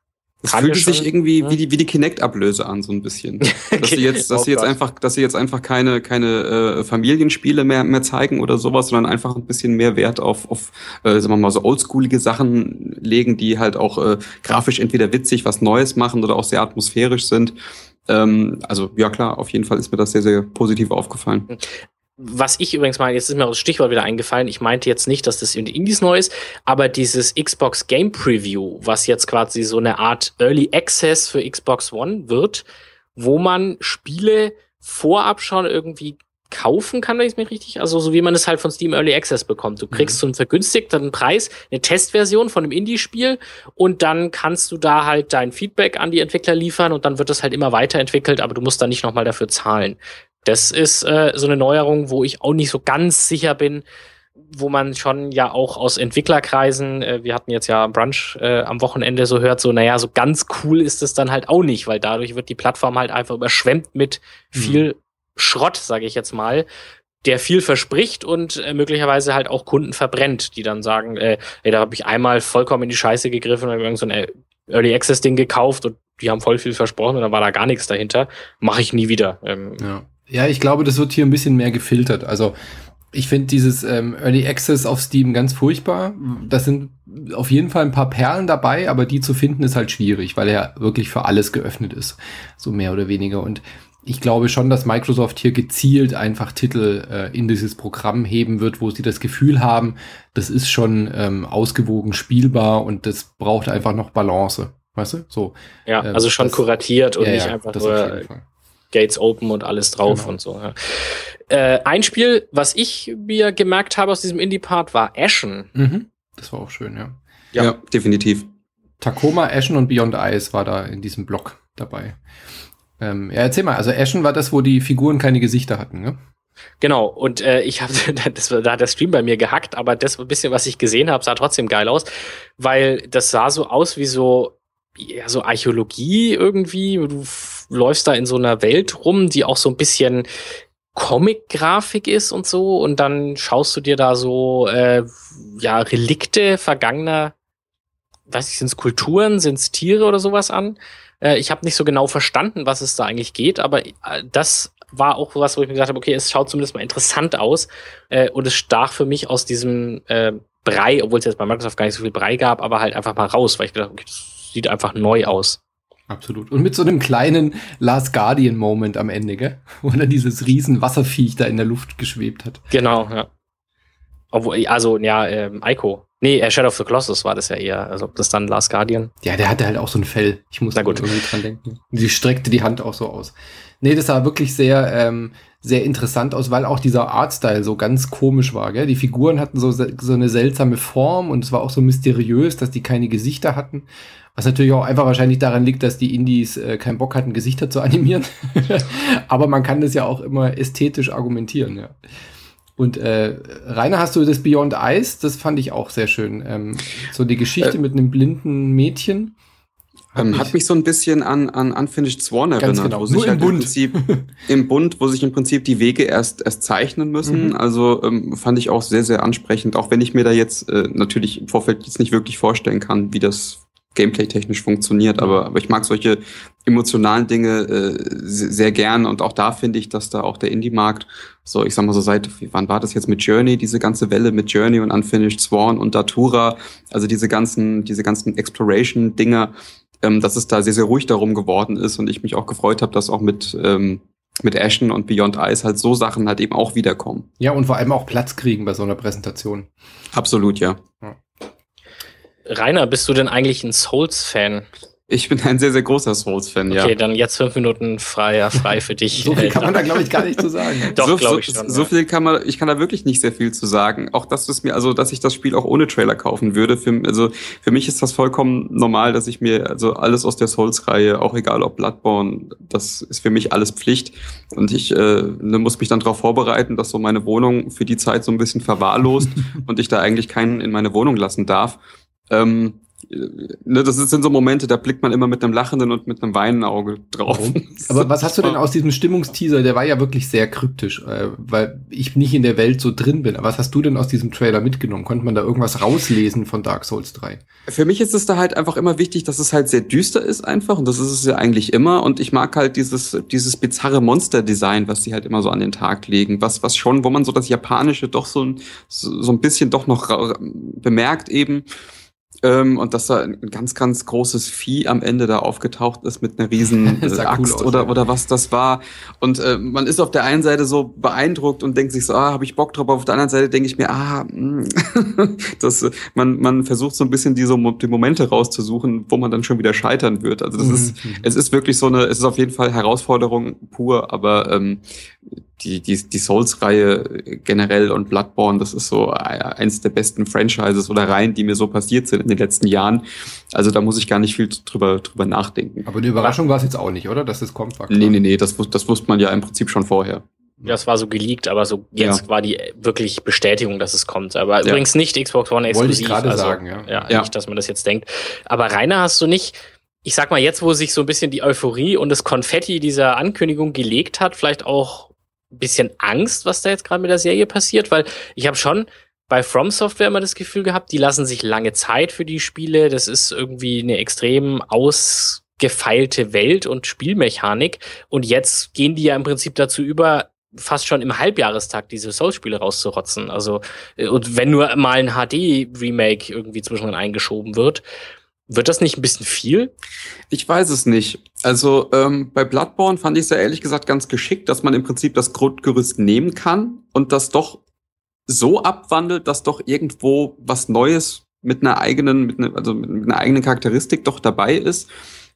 Es fühlte sich irgendwie ja. wie die wie die Kinect-Ablöse an, so ein bisschen. Dass sie jetzt, dass sie jetzt einfach, dass sie jetzt einfach keine keine äh, Familienspiele mehr mehr zeigen oder sowas, sondern einfach ein bisschen mehr Wert auf auf äh, sagen wir mal so oldschoolige Sachen legen, die halt auch äh, grafisch entweder witzig was Neues machen oder auch sehr atmosphärisch sind. Ähm, also ja klar, auf jeden Fall ist mir das sehr sehr positiv aufgefallen. Was ich übrigens meine, jetzt ist mir das Stichwort wieder eingefallen, ich meinte jetzt nicht, dass das in die Indies neu ist, aber dieses Xbox Game Preview, was jetzt quasi so eine Art Early Access für Xbox One wird, wo man Spiele vorab schon irgendwie kaufen kann, wenn ich es mir richtig, also so wie man es halt von Steam Early Access bekommt. Du kriegst mhm. zu einem vergünstigten Preis eine Testversion von einem Indie-Spiel und dann kannst du da halt dein Feedback an die Entwickler liefern und dann wird das halt immer weiterentwickelt, aber du musst dann nicht nochmal dafür zahlen. Das ist äh, so eine Neuerung, wo ich auch nicht so ganz sicher bin, wo man schon ja auch aus Entwicklerkreisen, äh, wir hatten jetzt ja Brunch äh, am Wochenende, so hört, so naja, so ganz cool ist es dann halt auch nicht, weil dadurch wird die Plattform halt einfach überschwemmt mit viel mhm. Schrott, sage ich jetzt mal, der viel verspricht und äh, möglicherweise halt auch Kunden verbrennt, die dann sagen, äh, ey, da habe ich einmal vollkommen in die Scheiße gegriffen und habe irgend so ein Early Access Ding gekauft und die haben voll viel versprochen und dann war da gar nichts dahinter. Mache ich nie wieder. Ähm, ja. ja, ich glaube, das wird hier ein bisschen mehr gefiltert. Also ich finde dieses ähm, Early Access auf Steam ganz furchtbar. Das sind auf jeden Fall ein paar Perlen dabei, aber die zu finden ist halt schwierig, weil er wirklich für alles geöffnet ist. So mehr oder weniger. Und ich glaube schon, dass Microsoft hier gezielt einfach Titel äh, in dieses Programm heben wird, wo sie das Gefühl haben, das ist schon ähm, ausgewogen spielbar und das braucht einfach noch Balance. Weißt du? So. Ja, ähm, also schon das, kuratiert und ja, nicht ja, einfach das nur Gates Open und alles drauf genau. und so. Ja. Äh, ein Spiel, was ich mir gemerkt habe aus diesem Indie-Part, war Ashen. Mhm. Das war auch schön, ja. Ja, ja definitiv. Tacoma, Ashen und Beyond Ice war da in diesem Block dabei. Ähm, ja, erzähl mal, also Ashen war das, wo die Figuren keine Gesichter hatten, ne? Genau, und äh, ich habe, da hat der Stream bei mir gehackt, aber das bisschen, was ich gesehen habe, sah trotzdem geil aus, weil das sah so aus wie so, ja, so Archäologie irgendwie. Du f- läufst da in so einer Welt rum, die auch so ein bisschen Comic-Grafik ist und so, und dann schaust du dir da so, äh, ja, Relikte vergangener, weiß ich, sind es Kulturen, sind es Tiere oder sowas an. Äh, ich habe nicht so genau verstanden, was es da eigentlich geht, aber äh, das war auch was, wo ich mir gesagt habe, okay, es schaut zumindest mal interessant aus. Äh, und es stach für mich aus diesem äh, Brei, obwohl es jetzt bei Microsoft gar nicht so viel Brei gab, aber halt einfach mal raus, weil ich gedacht habe, okay, das sieht einfach neu aus. Absolut. Und mit so einem kleinen Last Guardian-Moment am Ende, gell? Wo dann dieses riesen Wasserviech da in der Luft geschwebt hat. Genau, ja. Obwohl, also, ja, ähm, Ico. Nee, Shadow of the Colossus war das ja eher. Also, ob das dann Last Guardian? Ja, der hatte halt auch so ein Fell. Ich muss da irgendwie dran denken. Die streckte die Hand auch so aus. Nee, das sah wirklich sehr, ähm, sehr interessant aus, weil auch dieser Artstyle so ganz komisch war, gell? Die Figuren hatten so, so eine seltsame Form und es war auch so mysteriös, dass die keine Gesichter hatten. Was natürlich auch einfach wahrscheinlich daran liegt, dass die Indies äh, keinen Bock hatten, Gesichter zu animieren. Aber man kann das ja auch immer ästhetisch argumentieren, ja. Und äh, Rainer, hast du das Beyond Ice? Das fand ich auch sehr schön. Ähm, so die Geschichte äh, mit einem blinden Mädchen. Hat, ähm, mich, hat mich so ein bisschen an, an Unfinished Swan erinnert. Genau. Wo sich Nur im halt Bund. Im Prinzip, im Bund, wo sich im Prinzip die Wege erst erst zeichnen müssen. Mhm. Also ähm, fand ich auch sehr, sehr ansprechend. Auch wenn ich mir da jetzt äh, natürlich im Vorfeld jetzt nicht wirklich vorstellen kann, wie das gameplay-technisch funktioniert, aber, aber ich mag solche emotionalen Dinge äh, sehr gern, und auch da finde ich, dass da auch der Indie-Markt, so ich sag mal so seit, wie, wann war das jetzt mit Journey, diese ganze Welle mit Journey und Unfinished Swan und Datura, also diese ganzen, diese ganzen Exploration-Dinger, ähm, dass es da sehr, sehr ruhig darum geworden ist, und ich mich auch gefreut habe, dass auch mit ähm, mit Ashen und Beyond Ice halt so Sachen halt eben auch wiederkommen. Ja, und vor allem auch Platz kriegen bei so einer Präsentation. Absolut, ja. Ja. Rainer, bist du denn eigentlich ein Souls-Fan? Ich bin ein sehr, sehr großer Souls-Fan, ja. Okay, dann jetzt fünf Minuten frei, frei für dich. So viel kann man da, glaube ich, gar nicht zu sagen. Doch, so, glaube ich so, schon. So ja. viel kann man, ich kann da wirklich nicht sehr viel zu sagen. Auch dass es mir, also, dass ich das Spiel auch ohne Trailer kaufen würde. Für, also, für mich ist das vollkommen normal, dass ich mir, also, alles aus der Souls-Reihe, auch egal ob Bloodborne, das ist für mich alles Pflicht. Und ich, äh, muss mich dann darauf vorbereiten, dass so meine Wohnung für die Zeit so ein bisschen verwahrlost und ich da eigentlich keinen in meine Wohnung lassen darf. Ähm, Ne, das sind so Momente, da blickt man immer mit einem lachenden und mit einem weinenden Auge drauf. Aber was hast du denn aus diesem Stimmungsteaser? Der war ja wirklich sehr kryptisch, äh, weil ich nicht in der Welt so drin bin. Aber was hast du denn aus diesem Trailer mitgenommen? Konnte man da irgendwas rauslesen von Dark Souls drei? Für mich ist es da halt einfach immer wichtig, dass es halt sehr düster ist einfach, und das ist es ja eigentlich immer, und ich mag halt dieses dieses bizarre Monster-Design, was sie halt immer so an den Tag legen, was was schon, wo man so das Japanische doch so ein, so, so ein bisschen doch noch bemerkt eben. Ähm, und dass da ein ganz, ganz großes Vieh am Ende da aufgetaucht ist mit einer riesen äh, Axt cool aus, oder, oder was das war. Und äh, man ist auf der einen Seite so beeindruckt und denkt sich so, ah, habe ich Bock drauf. Aber auf der anderen Seite denke ich mir, ah, das, man, man versucht so ein bisschen die, so, die Momente rauszusuchen, wo man dann schon wieder scheitern wird. Also das mhm. ist, es ist wirklich so eine, es ist auf jeden Fall Herausforderung pur, aber ähm, die, die, die Souls-Reihe generell und Bloodborne, das ist so eins der besten Franchises oder Reihen, die mir so passiert sind in den letzten Jahren. Also da muss ich gar nicht viel drüber, drüber nachdenken. Aber eine Überraschung war es jetzt auch nicht, oder? Dass es kommt, war klar. Nee, nee, nee, das, das wusste man ja im Prinzip schon vorher. Ja, es war so geleakt, aber so jetzt ja. war die wirklich Bestätigung, dass es kommt. Aber ja. übrigens nicht Xbox One exklusiv. Wollte ich gerade also, sagen, ja. ja. Ja, nicht, dass man das jetzt denkt. Aber Rainer, hast du nicht, ich sag mal, jetzt, wo sich so ein bisschen die Euphorie und das Konfetti dieser Ankündigung gelegt hat, vielleicht auch ein bisschen Angst, was da jetzt gerade mit der Serie passiert? Weil ich habe schon bei From Software immer das Gefühl gehabt, die lassen sich lange Zeit für die Spiele. Das ist irgendwie eine extrem ausgefeilte Welt und Spielmechanik. Und jetzt gehen die ja im Prinzip dazu über, fast schon im Halbjahrestag diese Souls-Spiele rauszurotzen. Also, und wenn nur mal ein H D-Remake irgendwie zwischendrin eingeschoben wird, wird das nicht ein bisschen viel? Ich weiß es nicht. Also ähm, bei Bloodborne fand ich es ja ehrlich gesagt ganz geschickt, dass man im Prinzip das Grundgerüst nehmen kann und das doch so abwandelt, dass doch irgendwo was Neues mit einer eigenen, mit einer, also mit einer eigenen Charakteristik doch dabei ist.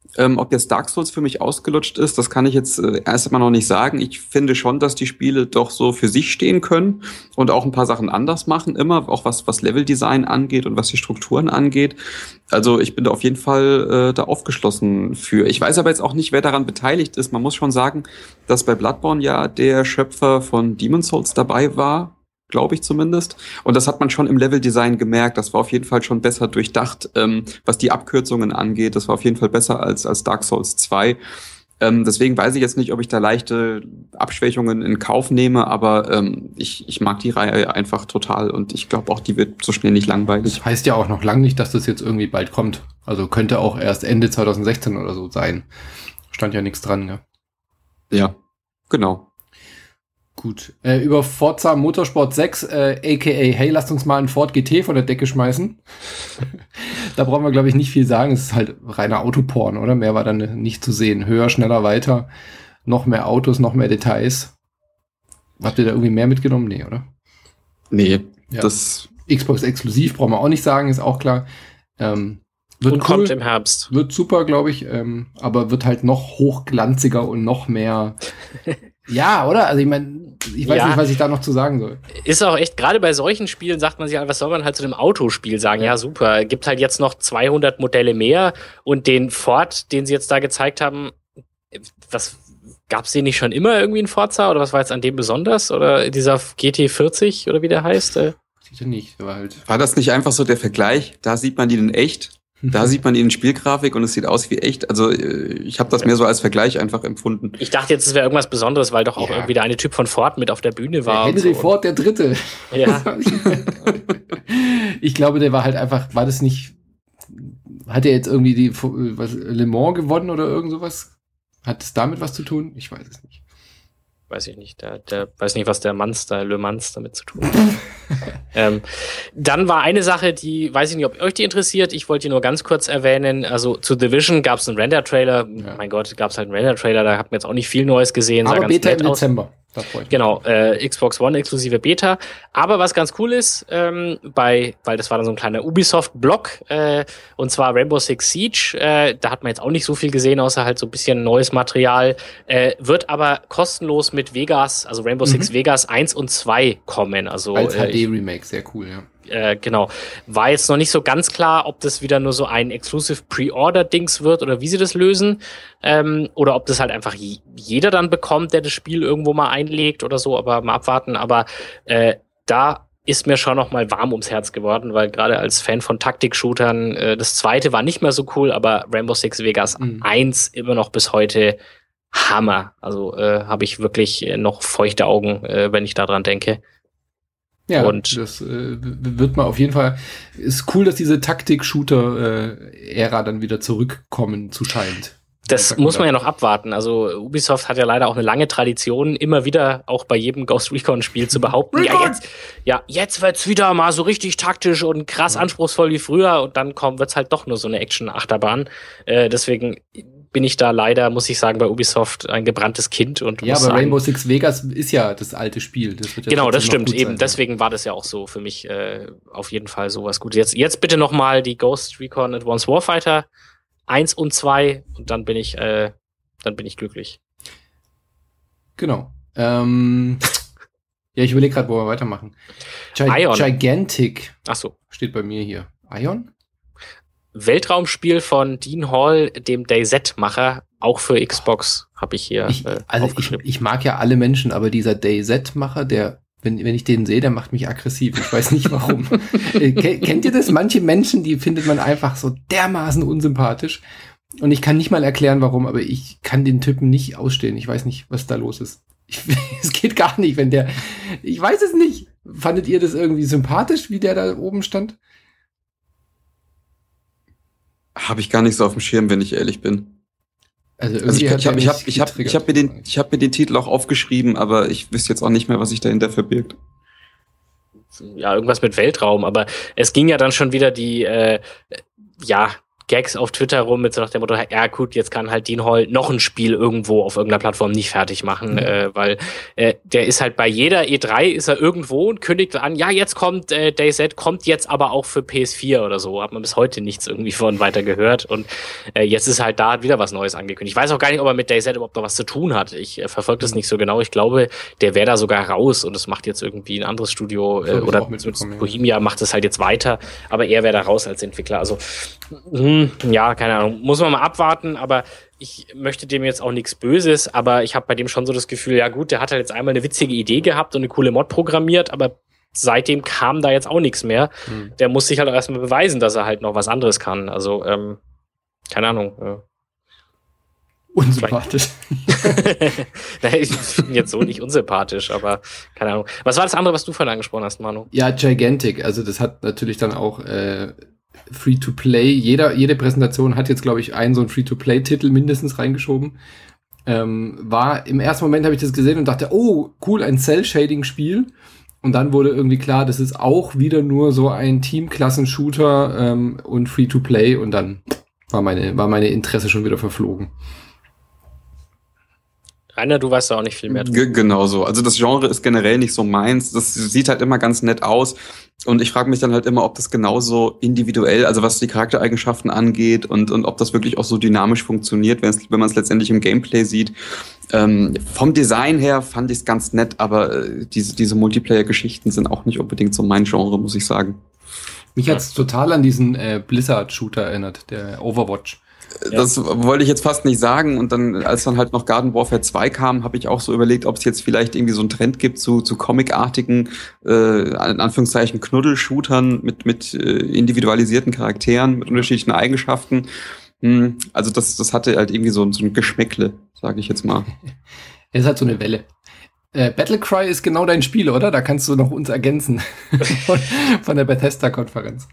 Ähm, ob jetzt Dark Souls für mich ausgelutscht ist, das kann ich jetzt äh, erst einmal noch nicht sagen. Ich finde schon, dass die Spiele doch so für sich stehen können und auch ein paar Sachen anders machen, immer, auch was, was Leveldesign angeht und was die Strukturen angeht. Also ich bin da auf jeden Fall äh, da aufgeschlossen für. Ich weiß aber jetzt auch nicht, wer daran beteiligt ist. Man muss schon sagen, dass bei Bloodborne ja der Schöpfer von Demon's Souls dabei war, glaube ich zumindest. Und das hat man schon im Leveldesign gemerkt. Das war auf jeden Fall schon besser durchdacht, ähm, was die Abkürzungen angeht. Das war auf jeden Fall besser als, als Dark Souls zwei. Ähm, deswegen weiß ich jetzt nicht, ob ich da leichte Abschwächungen in Kauf nehme, aber ähm, ich, ich mag die Reihe einfach total und ich glaube auch, die wird so schnell nicht langweilig. Das heißt ja auch noch lange nicht, dass das jetzt irgendwie bald kommt. Also könnte auch erst Ende zwanzig sechzehn oder so sein. Stand ja nichts dran, ja. Ja, genau. Gut. Äh, über Forza Motorsport sechs, äh, aka hey, lasst uns mal einen Ford G T von der Decke schmeißen. Da brauchen wir, glaube ich, nicht viel sagen. Es ist halt reiner Autoporn, oder? Mehr war dann nicht zu sehen. Höher, schneller, weiter. Noch mehr Autos, noch mehr Details. Habt ihr da irgendwie mehr mitgenommen? Nee, oder? Nee, ja. Das... Xbox exklusiv, brauchen wir auch nicht sagen, ist auch klar. Ähm, wird und cool, kommt im Herbst. Wird super, glaube ich. Ähm, aber wird halt noch hochglanziger und noch mehr... Ja, oder? Also ich meine, ich weiß ja. nicht, was ich da noch zu sagen soll. Ist auch echt, gerade bei solchen Spielen sagt man sich halt, was soll man halt zu dem Autospiel sagen? Ja, super. Gibt halt jetzt noch zweihundert Modelle mehr und den Ford, den sie jetzt da gezeigt haben, was gab's den nicht schon immer irgendwie in Forza oder was war jetzt an dem besonders? Oder dieser G T vierzig oder wie der heißt? Sicher nicht, aber halt. War das nicht einfach so der Vergleich? Da sieht man die in echt. Da sieht man ihn in Spielgrafik und es sieht aus wie echt. Also ich habe das mehr so als Vergleich einfach empfunden. Ich dachte jetzt, es wäre irgendwas Besonderes, weil doch auch ja. irgendwie der eine Typ von Ford mit auf der Bühne war. Der Henry so. Ford, der Dritte. Ja. Ich glaube, der war halt einfach, war das nicht, hat er jetzt irgendwie die was, Le Mans gewonnen oder irgend sowas? Hat es damit was zu tun? Ich weiß es nicht. Weiß ich nicht. Der, der weiß nicht, was der Monster, Le Mans damit zu tun hat. ähm, dann war eine Sache, die, weiß ich nicht, ob euch die interessiert. Ich wollte die nur ganz kurz erwähnen. Also zu Division gab es einen Render-Trailer. Ja. Mein Gott, gab es halt einen Render-Trailer. Da hat man jetzt auch nicht viel Neues gesehen. Aber sah ganz Beta nett im aus. Dezember. Genau, äh, Xbox One exklusive Beta. Aber was ganz cool ist, ähm, bei, weil das war dann so ein kleiner Ubisoft-Block, äh, und zwar Rainbow Six Siege, äh, da hat man jetzt auch nicht so viel gesehen, außer halt so ein bisschen neues Material, äh, wird aber kostenlos mit Vegas, also Rainbow mhm. Six Vegas eins und zwei kommen. Also, als äh, H D-Remake, sehr cool, ja. Äh, genau. War jetzt noch nicht so ganz klar, ob das wieder nur so ein Exclusive Pre-Order-Dings wird oder wie sie das lösen. Ähm, oder ob das halt einfach j- jeder dann bekommt, der das Spiel irgendwo mal einlegt oder so, aber mal abwarten. Aber äh, da ist mir schon noch mal warm ums Herz geworden, weil gerade als Fan von Taktik-Shootern, äh, das zweite war nicht mehr so cool, aber Rainbow Six Vegas mhm. eins immer noch bis heute Hammer. Also äh, habe ich wirklich noch feuchte Augen, äh, wenn ich daran denke. Ja, und das äh, wird man auf jeden Fall. Ist cool, dass diese Taktik-Shooter-Ära dann wieder zurückkommen zu scheint. Das muss man ja noch abwarten. Also Ubisoft hat ja leider auch eine lange Tradition, immer wieder auch bei jedem Ghost Recon-Spiel zu behaupten, ja jetzt, ja jetzt wird's wieder mal so richtig taktisch und krass anspruchsvoll wie früher und dann kommt wird's halt doch nur so eine Action-Achterbahn. Äh, deswegen bin ich da leider, muss ich sagen, bei Ubisoft ein gebranntes Kind. Und ja, muss aber sagen, Rainbow Six Vegas ist ja das alte Spiel. Das wird ja genau, das stimmt. Eben sein, deswegen ja. war das ja auch so für mich äh, auf jeden Fall sowas Gutes. Jetzt, jetzt bitte noch mal die Ghost Recon Advanced Warfighter eins und zwei und dann bin ich, äh, dann bin ich glücklich. Genau. Ähm, ja, ich überlege gerade, wo wir weitermachen. Gi- Ion. Gigantic. Ach so. Steht bei mir hier. Ion? Weltraumspiel von Dean Hall, dem DayZ-Macher, auch für Xbox, habe ich hier ich, äh, also ich, ich mag ja alle Menschen, aber dieser DayZ-Macher, der, wenn, wenn ich den sehe, der macht mich aggressiv. Ich weiß nicht warum. Kennt ihr das? Manche Menschen, die findet man einfach so dermaßen unsympathisch. Und ich kann nicht mal erklären, warum, aber ich kann den Typen nicht ausstehen. Ich weiß nicht, was da los ist. Ich, es geht gar nicht, wenn der... Ich weiß es nicht. Fandet ihr das irgendwie sympathisch, wie der da oben stand? Habe ich gar nicht so auf dem Schirm, wenn ich ehrlich bin. Also, also ich, ich habe ich hab, ich hab, ich hab mir den ich hab mir den Titel auch aufgeschrieben, aber ich wüsste jetzt auch nicht mehr, was sich dahinter verbirgt. Ja, irgendwas mit Weltraum, aber es ging ja dann schon wieder die, äh, ja, Gags auf Twitter rum mit so nach dem Motto, ja gut, jetzt kann halt Dean Hall noch ein Spiel irgendwo auf irgendeiner Plattform nicht fertig machen, mhm. äh, weil äh, der ist halt bei jeder E drei ist er irgendwo und kündigt an, ja jetzt kommt äh, DayZ, kommt jetzt aber auch für P S vier oder so, hat man bis heute nichts irgendwie von weiter gehört und äh, jetzt ist halt da wieder was Neues angekündigt. Ich weiß auch gar nicht, ob er mit DayZ überhaupt noch was zu tun hat. Ich äh, verfolge das mhm. nicht so genau. Ich glaube, der wäre da sogar raus und es macht jetzt irgendwie ein anderes Studio äh, oder mit Bohemia macht es halt jetzt weiter, aber er wäre da raus als Entwickler. Also mh, ja, keine Ahnung, muss man mal abwarten, aber ich möchte dem jetzt auch nichts Böses, aber ich habe bei dem schon so das Gefühl, ja gut, der hat halt jetzt einmal eine witzige Idee gehabt und eine coole Mod programmiert, aber seitdem kam da jetzt auch nichts mehr. Hm. Der muss sich halt auch erstmal beweisen, dass er halt noch was anderes kann. Also, ähm, keine Ahnung. Äh. Unsympathisch. Nein, ich bin jetzt so nicht unsympathisch, aber keine Ahnung. Was war das andere, was du vorhin angesprochen hast, Manu? Ja, Gigantic. Also das hat natürlich dann auch äh, Free-to-Play. Jeder, jede Präsentation hat jetzt, glaube ich, einen so einen Free-to-Play-Titel mindestens reingeschoben. Ähm, war im ersten Moment habe ich das gesehen und dachte, oh, cool, ein Cell-Shading-Spiel. Und dann wurde irgendwie klar, das ist auch wieder nur so ein Teamklassen-Shooter ähm, und Free-to-Play. Und dann war meine, war meine Interesse schon wieder verflogen. Rainer, du weißt da auch nicht viel mehr. G- genau so. Also das Genre ist generell nicht so meins. Das sieht halt immer ganz nett aus. Und ich frage mich dann halt immer, ob das genauso individuell, also was die Charaktereigenschaften angeht und, und ob das wirklich auch so dynamisch funktioniert, wenn man es letztendlich im Gameplay sieht. Ähm, vom Design her fand ich es ganz nett, aber äh, diese, diese Multiplayer-Geschichten sind auch nicht unbedingt so mein Genre, muss ich sagen. Mich hat's total an diesen äh, Blizzard-Shooter erinnert, der Overwatch. Das ja. wollte ich jetzt fast nicht sagen. Und dann, als dann halt noch Garden Warfare zwei kam, habe ich auch so überlegt, ob es jetzt vielleicht irgendwie so einen Trend gibt zu, zu comicartigen, äh, in Anführungszeichen Knuddel-Shootern mit, mit äh, individualisierten Charakteren, mit unterschiedlichen Eigenschaften. Hm, also das, das hatte halt irgendwie so, so ein Geschmäckle, sage ich jetzt mal. Es hat so eine Welle. Äh, Battlecry ist genau dein Spiel, oder? Da kannst du noch uns ergänzen von, von der Bethesda-Konferenz.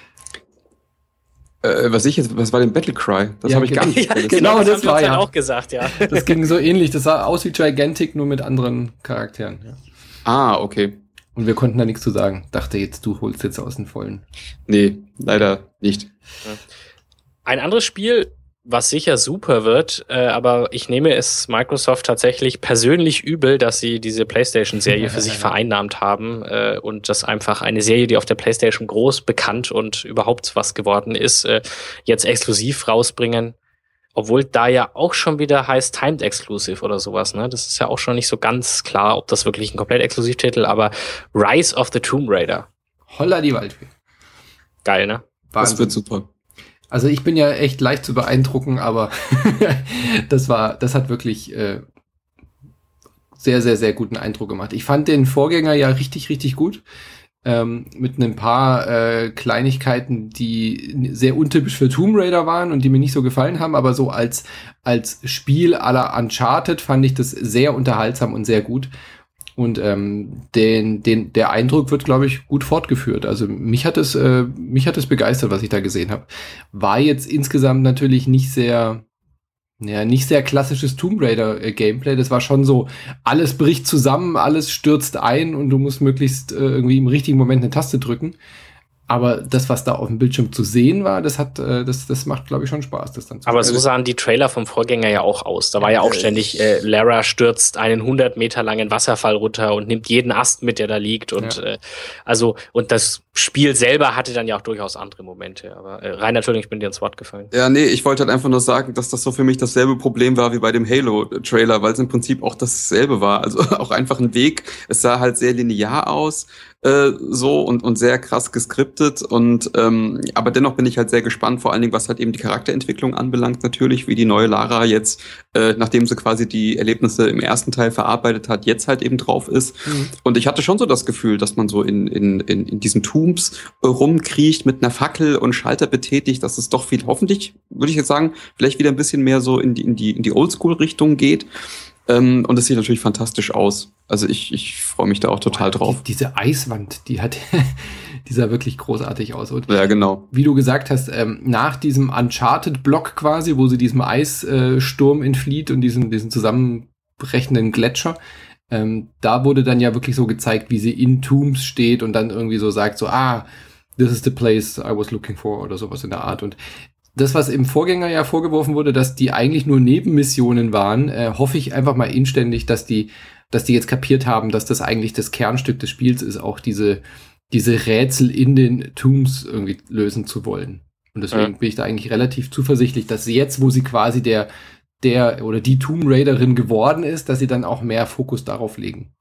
Äh, was ich jetzt, was war denn Battlecry? Das ja, habe ich genau, gar nicht. Ja, das genau, das, das war ja auch gesagt, ja. Das ging so ähnlich. Das sah aus wie Gigantic, nur mit anderen Charakteren. Ja. Ah, okay. Und wir konnten da nichts zu sagen. Dachte jetzt, du holst jetzt aus den Vollen. Nee, leider nicht. Ein anderes Spiel, was sicher super wird, äh, aber ich nehme es Microsoft tatsächlich persönlich übel, dass sie diese PlayStation-Serie für sich vereinnahmt haben äh, und das einfach eine Serie, die auf der PlayStation groß bekannt und überhaupt was geworden ist, äh, jetzt exklusiv rausbringen. Obwohl da ja auch schon wieder heißt Timed Exclusive oder sowas, ne? Das ist ja auch schon nicht so ganz klar, ob das wirklich ein komplett Exklusivtitel, aber Rise of the Tomb Raider. Holla die Waldfee. Geil, ne? Das wird super. Also ich bin ja echt leicht zu beeindrucken, aber das war, das hat wirklich äh, sehr, sehr, sehr guten Eindruck gemacht. Ich fand den Vorgänger ja richtig, richtig gut. Ähm, mit ein paar äh, Kleinigkeiten, die sehr untypisch für Tomb Raider waren und die mir nicht so gefallen haben, aber so als, als Spiel à la Uncharted fand ich das sehr unterhaltsam und sehr gut. Und ähm, den, den, der Eindruck wird, glaube ich, gut fortgeführt. Also mich hat es, äh, mich hat es begeistert, was ich da gesehen habe. War jetzt insgesamt natürlich nicht sehr, ja, nicht sehr klassisches Tomb Raider äh, Gameplay. Das war schon so, alles bricht zusammen, alles stürzt ein und du musst möglichst äh, irgendwie im richtigen Moment eine Taste drücken. Aber das, was da auf dem Bildschirm zu sehen war, das hat, äh, das, das macht, glaube ich, schon Spaß, das dann zu Aber so sahen die Trailer vom Vorgänger ja auch aus. Da war ja auch ständig, äh, Lara stürzt einen hundert Meter langen Wasserfall runter und nimmt jeden Ast mit, der da liegt. Und ja. äh, also und das Spiel selber hatte dann ja auch durchaus andere Momente. Aber äh, Rainer, Entschuldigung, ich bin dir ins Wort gefallen. Ja, nee, ich wollte halt einfach nur sagen, dass das so für mich dasselbe Problem war wie bei dem Halo-Trailer, weil es im Prinzip auch dasselbe war. Also auch einfach ein Weg. Es sah halt sehr linear aus. so und und sehr krass geskriptet und ähm, aber dennoch bin ich halt sehr gespannt, vor allen Dingen, was halt eben die Charakterentwicklung anbelangt natürlich, wie die neue Lara jetzt, äh, nachdem sie quasi die Erlebnisse im ersten Teil verarbeitet hat, jetzt halt eben drauf ist. Mhm. Und ich hatte schon so das Gefühl, dass man so in in in, in diesen Tombs äh, rumkriecht mit einer Fackel und Schalter betätigt, dass es doch viel, hoffentlich, würde ich jetzt sagen, vielleicht wieder ein bisschen mehr so in die in die in die Oldschool-Richtung geht. Ähm, und es sieht natürlich fantastisch aus. Also ich, ich freue mich da auch total Boah, drauf. Die, diese Eiswand, die hat, die sah wirklich großartig aus. Und ja, genau. Wie du gesagt hast, ähm, nach diesem Uncharted-Block quasi, wo sie diesem Eissturm äh, entflieht und diesen, diesen zusammenbrechenden Gletscher, ähm, da wurde dann ja wirklich so gezeigt, wie sie in Tombs steht und dann irgendwie so sagt so, ah, this is the place I was looking for oder sowas in der Art. Und das, was im Vorgänger ja vorgeworfen wurde, dass die eigentlich nur Nebenmissionen waren, äh, hoffe ich einfach mal inständig, dass die, dass die jetzt kapiert haben, dass das eigentlich das Kernstück des Spiels ist, auch diese, diese Rätsel in den Tombs irgendwie lösen zu wollen. Und deswegen ja. bin ich da eigentlich relativ zuversichtlich, dass sie jetzt, wo sie quasi der, der oder die Tomb Raiderin geworden ist, dass sie dann auch mehr Fokus darauf legen.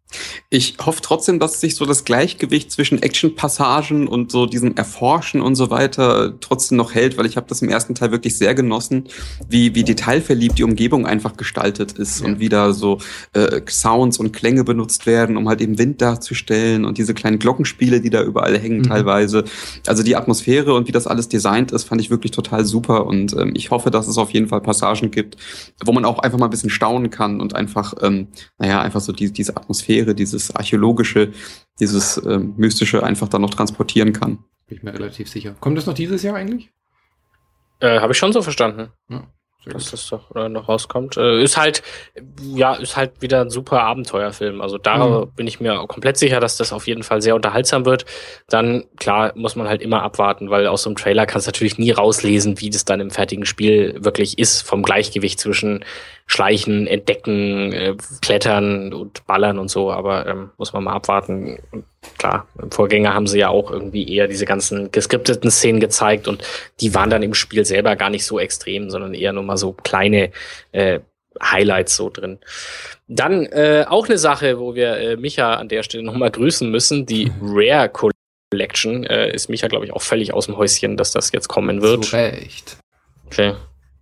Ich hoffe trotzdem, dass sich so das Gleichgewicht zwischen Action-Passagen und so diesem Erforschen und so weiter trotzdem noch hält, weil ich habe das im ersten Teil wirklich sehr genossen, wie wie detailverliebt die Umgebung einfach gestaltet ist ja. und wie da so äh, Sounds und Klänge benutzt werden, um halt eben Wind darzustellen und diese kleinen Glockenspiele, die da überall hängen mhm. teilweise. Also die Atmosphäre und wie das alles designt ist, fand ich wirklich total super und ähm, ich hoffe, dass es auf jeden Fall Passagen gibt, wo man auch einfach mal ein bisschen staunen kann und einfach, ähm, naja, einfach so die, diese Atmosphäre, dieses archäologische, dieses äh, mystische einfach dann noch transportieren kann. Bin ich mir relativ sicher. Kommt das noch dieses Jahr eigentlich? Äh, Habe ich schon so verstanden. Ja, dass das doch äh, noch rauskommt. Äh, ist halt, ja, ist halt wieder ein super Abenteuerfilm. Also da mhm. bin ich mir komplett sicher, dass das auf jeden Fall sehr unterhaltsam wird. Dann, klar, muss man halt immer abwarten, weil aus so einem Trailer kannst du natürlich nie rauslesen, wie das dann im fertigen Spiel wirklich ist, vom Gleichgewicht zwischen Schleichen, Entdecken, äh, Klettern und Ballern und so, aber ähm, muss man mal abwarten. Und klar, im Vorgänger haben sie ja auch irgendwie eher diese ganzen geskripteten Szenen gezeigt und die waren dann im Spiel selber gar nicht so extrem, sondern eher nur mal so kleine äh, Highlights so drin. Dann äh, auch eine Sache, wo wir äh, Micha an der Stelle nochmal grüßen müssen, die Rare Collection äh, ist Micha, glaube ich, auch völlig aus dem Häuschen, dass das jetzt kommen wird. Zu Recht. Okay.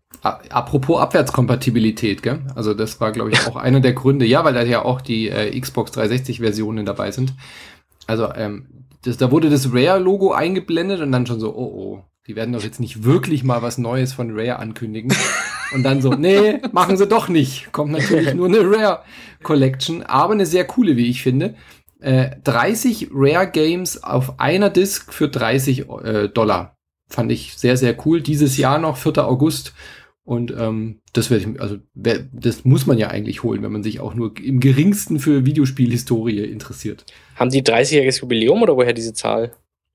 Apropos Abwärtskompatibilität, gell? Also das war, glaube ich, auch einer der Gründe. Ja, weil da ja auch die äh, Xbox dreihundertsechzig-Versionen dabei sind. Also ähm, das, da wurde das Rare-Logo eingeblendet und dann schon so, oh oh, die werden doch jetzt nicht wirklich mal was Neues von Rare ankündigen. Und dann so, nee, machen sie doch nicht. Kommt natürlich nur eine Rare-Collection, aber eine sehr coole, wie ich finde. Äh, dreißig Rare-Games auf einer Disc für dreißig äh, Dollar. Fand ich sehr, sehr cool. Dieses Jahr noch, vierter August. Und ähm, das werde ich, also das muss man ja eigentlich holen, wenn man sich auch nur im geringsten für Videospielhistorie interessiert. Haben die dreißigjähriges Jubiläum oder woher diese Zahl?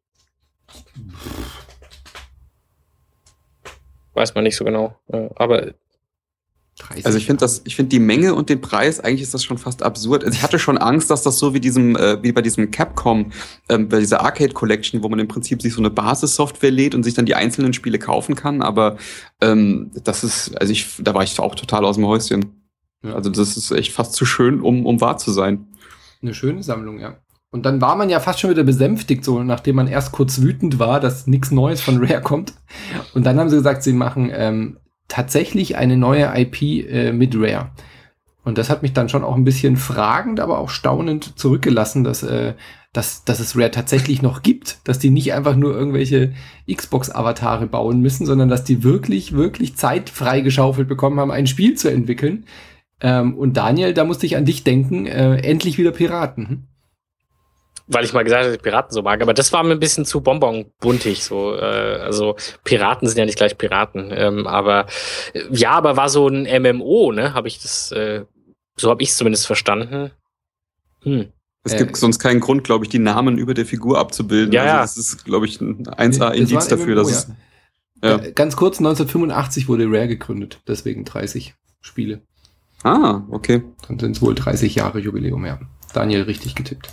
Weiß man nicht so genau. Aber also ich finde das, ich finde die Menge und den Preis, eigentlich ist das schon fast absurd. Also ich hatte schon Angst, dass das so wie diesem, äh, wie bei diesem Capcom, ähm, bei dieser Arcade Collection, wo man im Prinzip sich so eine Basissoftware lädt und sich dann die einzelnen Spiele kaufen kann. Aber ähm, das ist, also ich, da war ich auch total aus dem Häuschen. Ja. Also das ist echt fast zu schön, um, um wahr zu sein. Eine schöne Sammlung, ja. Und dann war man ja fast schon wieder besänftigt, so nachdem man erst kurz wütend war, dass nichts Neues von Rare kommt. Und dann haben sie gesagt, sie machen ähm, tatsächlich eine neue I P äh, mit Rare. Und das hat mich dann schon auch ein bisschen fragend, aber auch staunend zurückgelassen, dass, äh, dass, dass es Rare tatsächlich noch gibt, dass die nicht einfach nur irgendwelche Xbox-Avatare bauen müssen, sondern dass die wirklich, wirklich Zeit freigeschaufelt bekommen haben, ein Spiel zu entwickeln. Ähm, und Daniel, da musste ich an dich denken, äh, endlich wieder Piraten. Hm? Weil ich mal gesagt habe, dass ich Piraten so mag, aber das war mir ein bisschen zu bonbonbuntig, so, äh, also Piraten sind ja nicht gleich Piraten, ähm, aber äh, ja, aber war so ein M M O, ne, habe ich das, äh, so habe ich es zumindest verstanden. Hm. Es äh, gibt sonst keinen Grund, glaube ich, die Namen über der Figur abzubilden. Ja, also ja. Das ist, glaube ich, ein eins A-Indiz dafür, dass ja. es... Ja. Äh, ganz kurz, neunzehnhundertfünfundachtzig wurde Rare gegründet, deswegen dreißig Spiele. Ah, okay. Dann sind es wohl dreißig Jahre Jubiläum, ja. Daniel richtig getippt.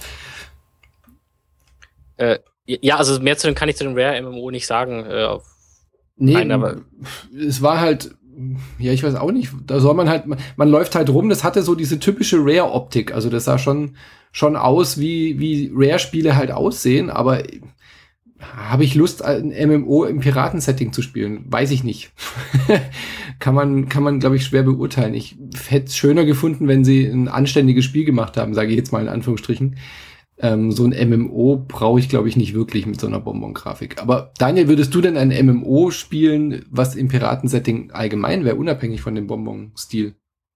Äh, ja, also mehr zu dem kann ich zu dem Rare M M O nicht sagen. Äh, auf nee, einen, aber es war halt, ja, ich weiß auch nicht, da soll man halt, man, man läuft halt rum, das hatte so diese typische Rare-Optik, also das sah schon, schon aus, wie, wie Rare-Spiele halt aussehen, aber habe ich Lust, ein M M O im Piraten-Setting zu spielen? Weiß ich nicht. kann man, kann man, glaube ich, schwer beurteilen. Ich hätte es schöner gefunden, wenn sie ein anständiges Spiel gemacht haben, sage ich jetzt mal in Anführungsstrichen. Ähm, so ein M M O brauche ich, glaube ich, nicht wirklich mit so einer Bonbon-Grafik. Aber Daniel, würdest du denn ein M M O spielen, was im Piraten-Setting allgemein wäre, unabhängig von dem Bonbon-Stil?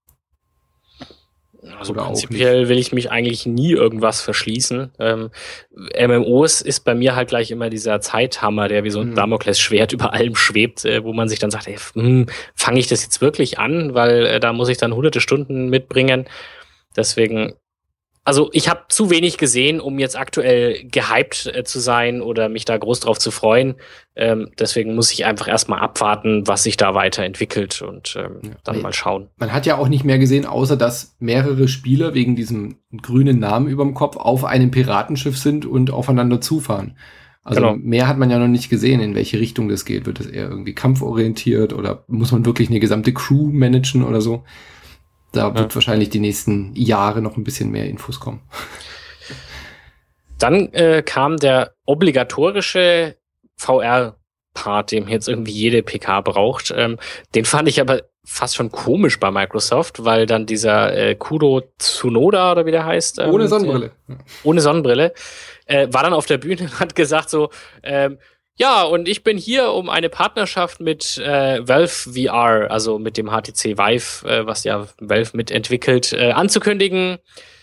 Also Oder prinzipiell will ich mich eigentlich nie irgendwas verschließen. Ähm, M M Os ist bei mir halt gleich immer dieser Zeithammer, der wie so ein mhm. Damoklesschwert über allem schwebt, äh, wo man sich dann sagt, ey, hm, fange ich das jetzt wirklich an? Weil äh, da muss ich dann hunderte Stunden mitbringen. Deswegen Also ich habe zu wenig gesehen, um jetzt aktuell gehypt äh, zu sein oder mich da groß drauf zu freuen. Ähm, deswegen muss ich einfach erstmal abwarten, was sich da weiterentwickelt und ähm, ja, dann mal schauen. Man hat ja auch nicht mehr gesehen, außer dass mehrere Spieler wegen diesem grünen Namen überm Kopf auf einem Piratenschiff sind und aufeinander zufahren. Also genau. Mehr hat man ja noch nicht gesehen, in welche Richtung das geht. Wird das eher irgendwie kampforientiert oder muss man wirklich eine gesamte Crew managen oder so? Da wird ja. wahrscheinlich die nächsten Jahre noch ein bisschen mehr Infos kommen. Dann äh, kam der obligatorische V R-Part, den jetzt irgendwie jede P K braucht. Ähm, den fand ich aber fast schon komisch bei Microsoft, weil dann dieser äh, Kudo Tsunoda oder wie der heißt. Ähm, ohne Sonnenbrille. Der, ohne Sonnenbrille. Äh, war dann auf der Bühne und hat gesagt so, ähm, ja, und ich bin hier, um eine Partnerschaft mit äh, Valve V R, also mit dem H T C Vive, äh, was ja Valve mitentwickelt, äh, anzukündigen.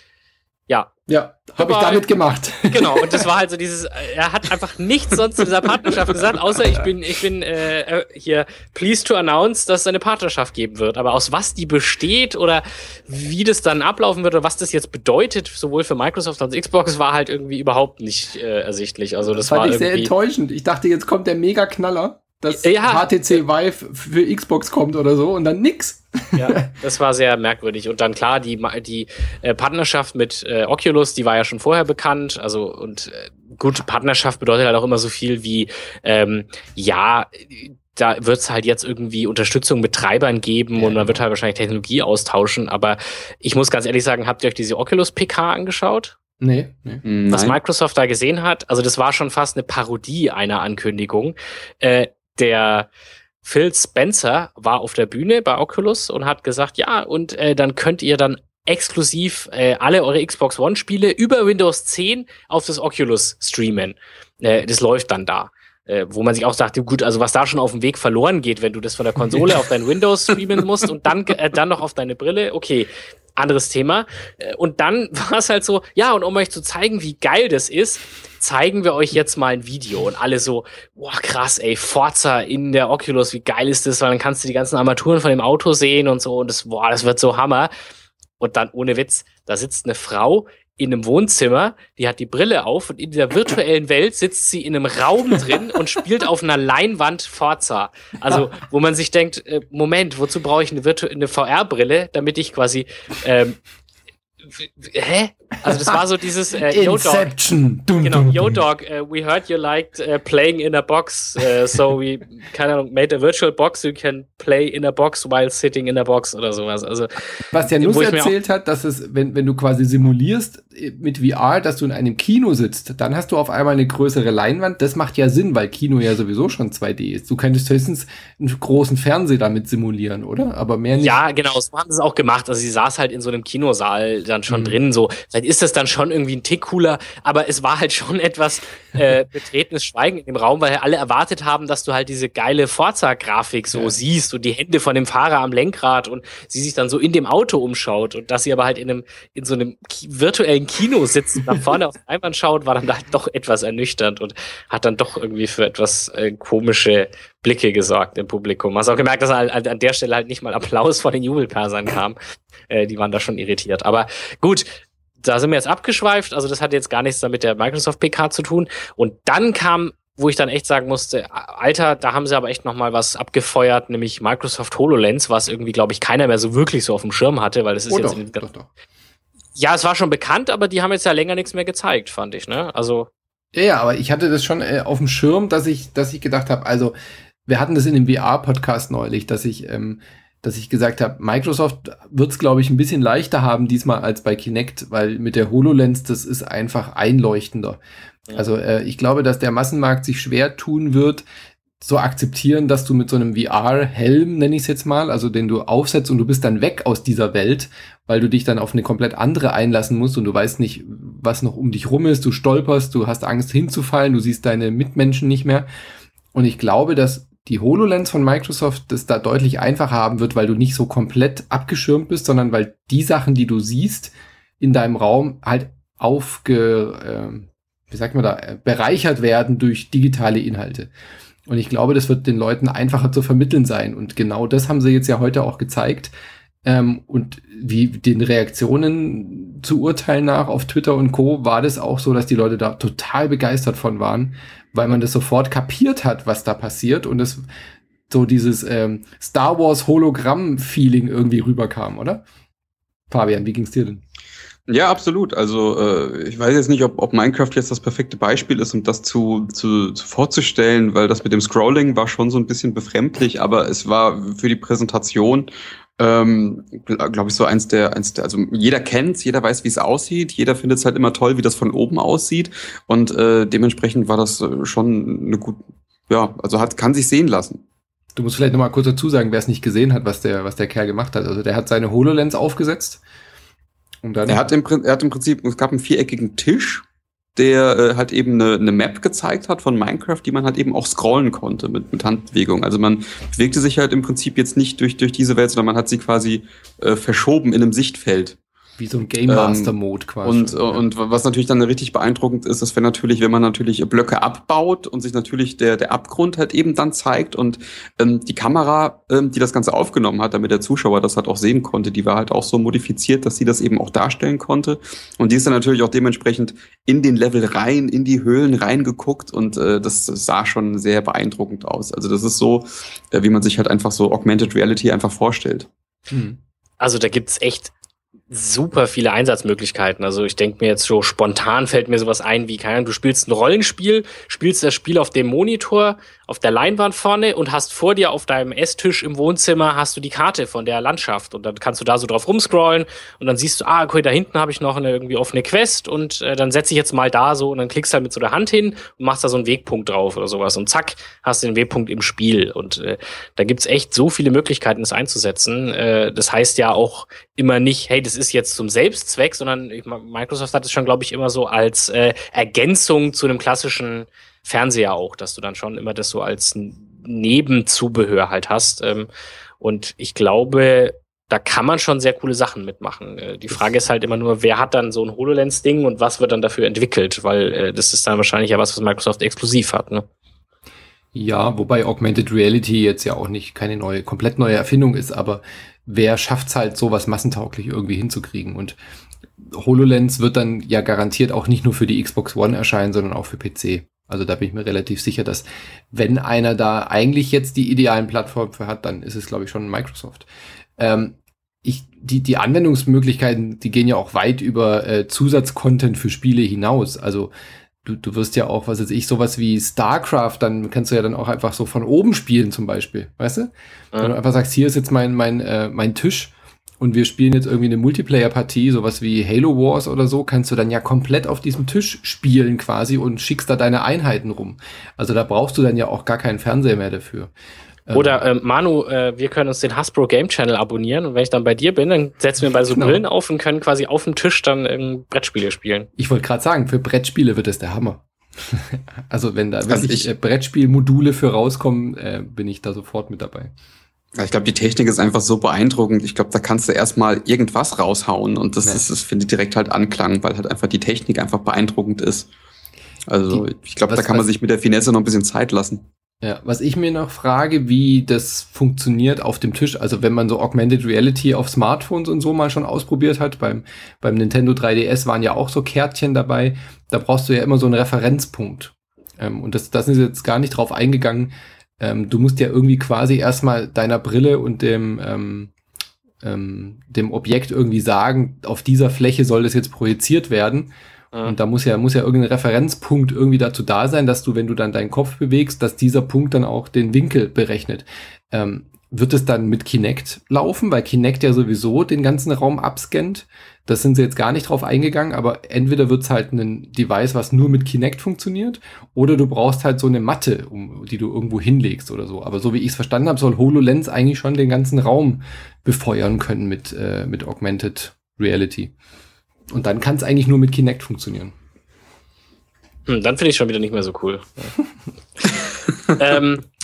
Ja. Ja, habe ich damit gemacht. Genau, und das war halt so dieses, er hat einfach nichts sonst zu dieser Partnerschaft gesagt, außer ich bin, ich bin äh, hier pleased to announce, dass es eine Partnerschaft geben wird. Aber aus was die besteht oder wie das dann ablaufen wird oder was das jetzt bedeutet, sowohl für Microsoft als auch Xbox, war halt irgendwie überhaupt nicht äh, ersichtlich. Also das, das fand war ich irgendwie sehr enttäuschend. Ich dachte, jetzt kommt der Mega-Knaller, dass ja. H T C Vive für Xbox kommt oder so und dann nix. Ja, das war sehr merkwürdig. Und dann klar, die, die äh, Partnerschaft mit äh, Oculus, die war ja schon vorher bekannt. Also, und äh, gut, Partnerschaft bedeutet halt auch immer so viel wie, ähm, ja, da wird es halt jetzt irgendwie Unterstützung mit Treibern geben ja, und man wird halt wahrscheinlich Technologie austauschen. Aber ich muss ganz ehrlich sagen, habt ihr euch diese Oculus-P K angeschaut? Nee, nee. Was Microsoft da gesehen hat, also das war schon fast eine Parodie einer Ankündigung. Äh, der Phil Spencer war auf der Bühne bei Oculus und hat gesagt, ja, und äh, dann könnt ihr dann exklusiv äh, alle eure Xbox One-Spiele über Windows zehn auf das Oculus streamen. Äh, das läuft dann da. Äh, wo man sich auch sagte, gut, also was da schon auf dem Weg verloren geht, wenn du das von der Konsole auf dein Windows streamen musst und dann äh, dann noch auf deine Brille, okay, anderes Thema. Und dann war es halt so, ja, und um euch zu zeigen, wie geil das ist, zeigen wir euch jetzt mal ein Video. Und alle so, boah, krass, ey, Forza in der Oculus, wie geil ist das? Weil dann kannst du die ganzen Armaturen von dem Auto sehen und so. Und das, boah, das wird so Hammer. Und dann, ohne Witz, da sitzt eine Frau in einem Wohnzimmer, die hat die Brille auf und in dieser virtuellen Welt sitzt sie in einem Raum drin und spielt auf einer Leinwand Forza. Also, wo man sich denkt, äh, Moment, wozu brauche ich eine, Virtu- eine V R-Brille, damit ich quasi ähm, hä? Also das war so dieses äh, Inception. Yo Dog. Genau, Yo Dog, uh, we heard you liked uh, playing in a box, uh, so we kind of made a virtual box, you can play in a box while sitting in a box oder sowas. Also was der Nuss erzählt hat, dass es, wenn, wenn du quasi simulierst mit V R, dass du in einem Kino sitzt, dann hast du auf einmal eine größere Leinwand. Das macht ja Sinn, weil Kino ja sowieso schon zwei D ist. Du könntest höchstens einen großen Fernseher damit simulieren, oder? Aber mehr nicht. Ja, genau, so haben sie es auch gemacht. Also sie saß halt in so einem Kinosaal dann schon mhm. drin, so. Vielleicht ist das dann schon irgendwie ein Tick cooler, aber es war halt schon etwas äh, betretenes Schweigen in dem Raum, weil alle erwartet haben, dass du halt diese geile Forza-Grafik so ja. siehst und die Hände von dem Fahrer am Lenkrad und sie sich dann so in dem Auto umschaut und dass sie aber halt in einem in so einem ki- virtuellen Kino sitzt und nach vorne auf die Leinwand schaut, war dann halt doch etwas ernüchternd und hat dann doch irgendwie für etwas äh, komische Blicke gesorgt im Publikum. Hast auch gemerkt, dass halt an der Stelle halt nicht mal Applaus von den Jubelpersern kam. Äh, die waren da schon irritiert. Aber gut, da sind wir jetzt abgeschweift. Also das hat jetzt gar nichts damit der Microsoft-P K zu tun. Und dann kam, wo ich dann echt sagen musste, Alter, da haben sie aber echt noch mal was abgefeuert, nämlich Microsoft HoloLens, was irgendwie, glaube ich, keiner mehr so wirklich so auf dem Schirm hatte, weil es ist oh, jetzt... Doch, in, doch, doch. Ja, es war schon bekannt, aber die haben jetzt ja länger nichts mehr gezeigt, fand ich, ne? Also... Ja, ja, aber ich hatte das schon äh, auf dem Schirm, dass ich, dass ich gedacht habe, also wir hatten das in dem V R-Podcast neulich, dass ich... Ähm, dass ich gesagt habe, Microsoft wird es, glaube ich, ein bisschen leichter haben diesmal als bei Kinect, weil mit der HoloLens, das ist einfach einleuchtender. Ja. Also äh, ich glaube, dass der Massenmarkt sich schwer tun wird, so akzeptieren, dass du mit so einem V R-Helm, nenne ich es jetzt mal, also den du aufsetzt und du bist dann weg aus dieser Welt, weil du dich dann auf eine komplett andere einlassen musst und du weißt nicht, was noch um dich rum ist, du stolperst, du hast Angst hinzufallen, du siehst deine Mitmenschen nicht mehr. Und ich glaube, dass die HoloLens von Microsoft das da deutlich einfacher haben wird, weil du nicht so komplett abgeschirmt bist, sondern weil die Sachen, die du siehst in deinem Raum, halt aufge, äh, wie sagt man da, bereichert werden durch digitale Inhalte. Und ich glaube, das wird den Leuten einfacher zu vermitteln sein. Und genau das haben sie jetzt ja heute auch gezeigt. Ähm, und wie den Reaktionen zu urteilen nach auf Twitter und Co. war das auch so, dass die Leute da total begeistert von waren, weil man das sofort kapiert hat, was da passiert und es so dieses ähm, Star Wars Hologramm-Feeling irgendwie rüberkam, oder? Fabian, wie ging's dir denn? Ja, absolut. Also äh, ich weiß jetzt nicht, ob, ob Minecraft jetzt das perfekte Beispiel ist, um das zu, zu, zu vorzustellen, weil das mit dem Scrolling war schon so ein bisschen befremdlich, aber es war für die Präsentation, ähm, glaube ich, so eins der, eins der, also jeder kennt's, jeder weiß, wie es aussieht, jeder findet es halt immer toll, wie das von oben aussieht und äh, dementsprechend war das schon eine gut, ja, also hat kann sich sehen lassen. Du musst vielleicht noch mal kurz dazu sagen, wer es nicht gesehen hat, was der, was der Kerl gemacht hat. Also der hat seine HoloLens aufgesetzt. Und dann er hat im, er hat im Prinzip, es gab einen viereckigen Tisch, der äh, halt eben eine, eine Map gezeigt hat von Minecraft, die man halt eben auch scrollen konnte mit, mit Handbewegung. Also man bewegte sich halt im Prinzip jetzt nicht durch, durch diese Welt, sondern man hat sie quasi äh, verschoben in einem Sichtfeld. Wie so ein Game Master Mode ähm, quasi. Und, schon, ja. und was natürlich dann richtig beeindruckend ist, ist, wenn natürlich, wenn man natürlich Blöcke abbaut und sich natürlich der, der Abgrund halt eben dann zeigt und ähm, die Kamera, ähm, die das Ganze aufgenommen hat, damit der Zuschauer das halt auch sehen konnte, die war halt auch so modifiziert, dass sie das eben auch darstellen konnte. Und die ist dann natürlich auch dementsprechend in den Level rein, in die Höhlen reingeguckt und äh, das, das sah schon sehr beeindruckend aus. Also das ist so, äh, wie man sich halt einfach so Augmented Reality einfach vorstellt. Also da gibt's echt super viele Einsatzmöglichkeiten. Also ich denke mir jetzt so spontan fällt mir sowas ein wie, keine Ahnung, du spielst ein Rollenspiel, spielst das Spiel auf dem Monitor, auf der Leinwand vorne und hast vor dir auf deinem Esstisch im Wohnzimmer hast du die Karte von der Landschaft und dann kannst du da so drauf rumscrollen und dann siehst du, ah, okay, da hinten habe ich noch eine irgendwie offene Quest und äh, dann setze ich jetzt mal da so und dann klickst du halt mit so der Hand hin und machst da so einen Wegpunkt drauf oder sowas und zack, hast du den Wegpunkt im Spiel und äh, da gibt's echt so viele Möglichkeiten, das einzusetzen. Äh, das heißt ja auch immer nicht, hey, das ist jetzt zum Selbstzweck, sondern ich, Microsoft hat es schon, glaube ich, immer so als äh, Ergänzung zu einem klassischen Fernseher auch, dass du dann schon immer das so als Nebenzubehör halt hast. Ähm, und ich glaube, da kann man schon sehr coole Sachen mitmachen. Äh, die Frage ist halt immer nur, wer hat dann so ein HoloLens-Ding und was wird dann dafür entwickelt? Weil äh, das ist dann wahrscheinlich ja was, was Microsoft exklusiv hat, ne? Ja, wobei Augmented Reality jetzt ja auch nicht keine neue, komplett neue Erfindung ist, aber wer schafft's halt, sowas massentauglich irgendwie hinzukriegen? Und HoloLens wird dann ja garantiert auch nicht nur für die Xbox One erscheinen, sondern auch für P C. Also da bin ich mir relativ sicher, dass wenn einer da eigentlich jetzt die idealen Plattformen für hat, dann ist es, glaube ich, schon Microsoft. Ähm, ich, die, die Anwendungsmöglichkeiten, die gehen ja auch weit über äh, Zusatzcontent für Spiele hinaus. Also du, du wirst ja auch, was weiß ich, sowas wie StarCraft, dann kannst du ja dann auch einfach so von oben spielen zum Beispiel, weißt du? Ja. Wenn du einfach sagst, hier ist jetzt mein, mein, äh, mein Tisch und wir spielen jetzt irgendwie eine Multiplayer-Partie, sowas wie Halo Wars oder so, kannst du dann ja komplett auf diesem Tisch spielen quasi und schickst da deine Einheiten rum. Also da brauchst du dann ja auch gar keinen Fernseher mehr dafür. Oder äh, Manu, äh, wir können uns den Hasbro Game Channel abonnieren und wenn ich dann bei dir bin, dann setzen wir bei so genau. Brillen auf und können quasi auf dem Tisch dann ähm, Brettspiele spielen. Ich wollte gerade sagen, für Brettspiele wird das der Hammer. Also wenn da wirklich also äh, Brettspielmodule für rauskommen, äh, bin ich da sofort mit dabei. Ich glaube, die Technik ist einfach so beeindruckend. Ich glaube, da kannst du erstmal irgendwas raushauen und das, ja. ist, das finde ich direkt halt Anklang, weil halt einfach die Technik einfach beeindruckend ist. Also die, ich glaube, da kann man sich mit der Finesse noch ein bisschen Zeit lassen. Ja, was ich mir noch frage, wie das funktioniert auf dem Tisch, also wenn man so Augmented Reality auf Smartphones und so mal schon ausprobiert hat, beim, beim Nintendo drei D S waren ja auch so Kärtchen dabei, da brauchst du ja immer so einen Referenzpunkt. Ähm, und das, das ist jetzt gar nicht drauf eingegangen. Ähm, du musst ja irgendwie quasi erstmal deiner Brille und dem, ähm, ähm, dem Objekt irgendwie sagen, auf dieser Fläche soll das jetzt projiziert werden. Ja. Und da muss ja, muss ja irgendein Referenzpunkt irgendwie dazu da sein, dass du, wenn du dann deinen Kopf bewegst, dass dieser Punkt dann auch den Winkel berechnet. Ähm, wird es dann mit Kinect laufen, weil Kinect ja sowieso den ganzen Raum abscannt? Das sind sie jetzt gar nicht drauf eingegangen, aber entweder wird's halt ein Device, was nur mit Kinect funktioniert, oder du brauchst halt so eine Matte, um, die du irgendwo hinlegst oder so. Aber so wie ich es verstanden habe, soll HoloLens eigentlich schon den ganzen Raum befeuern können mit, äh, mit Augmented Reality. Und dann kann es eigentlich nur mit Kinect funktionieren. Hm, dann finde ich schon wieder nicht mehr so cool. ähm,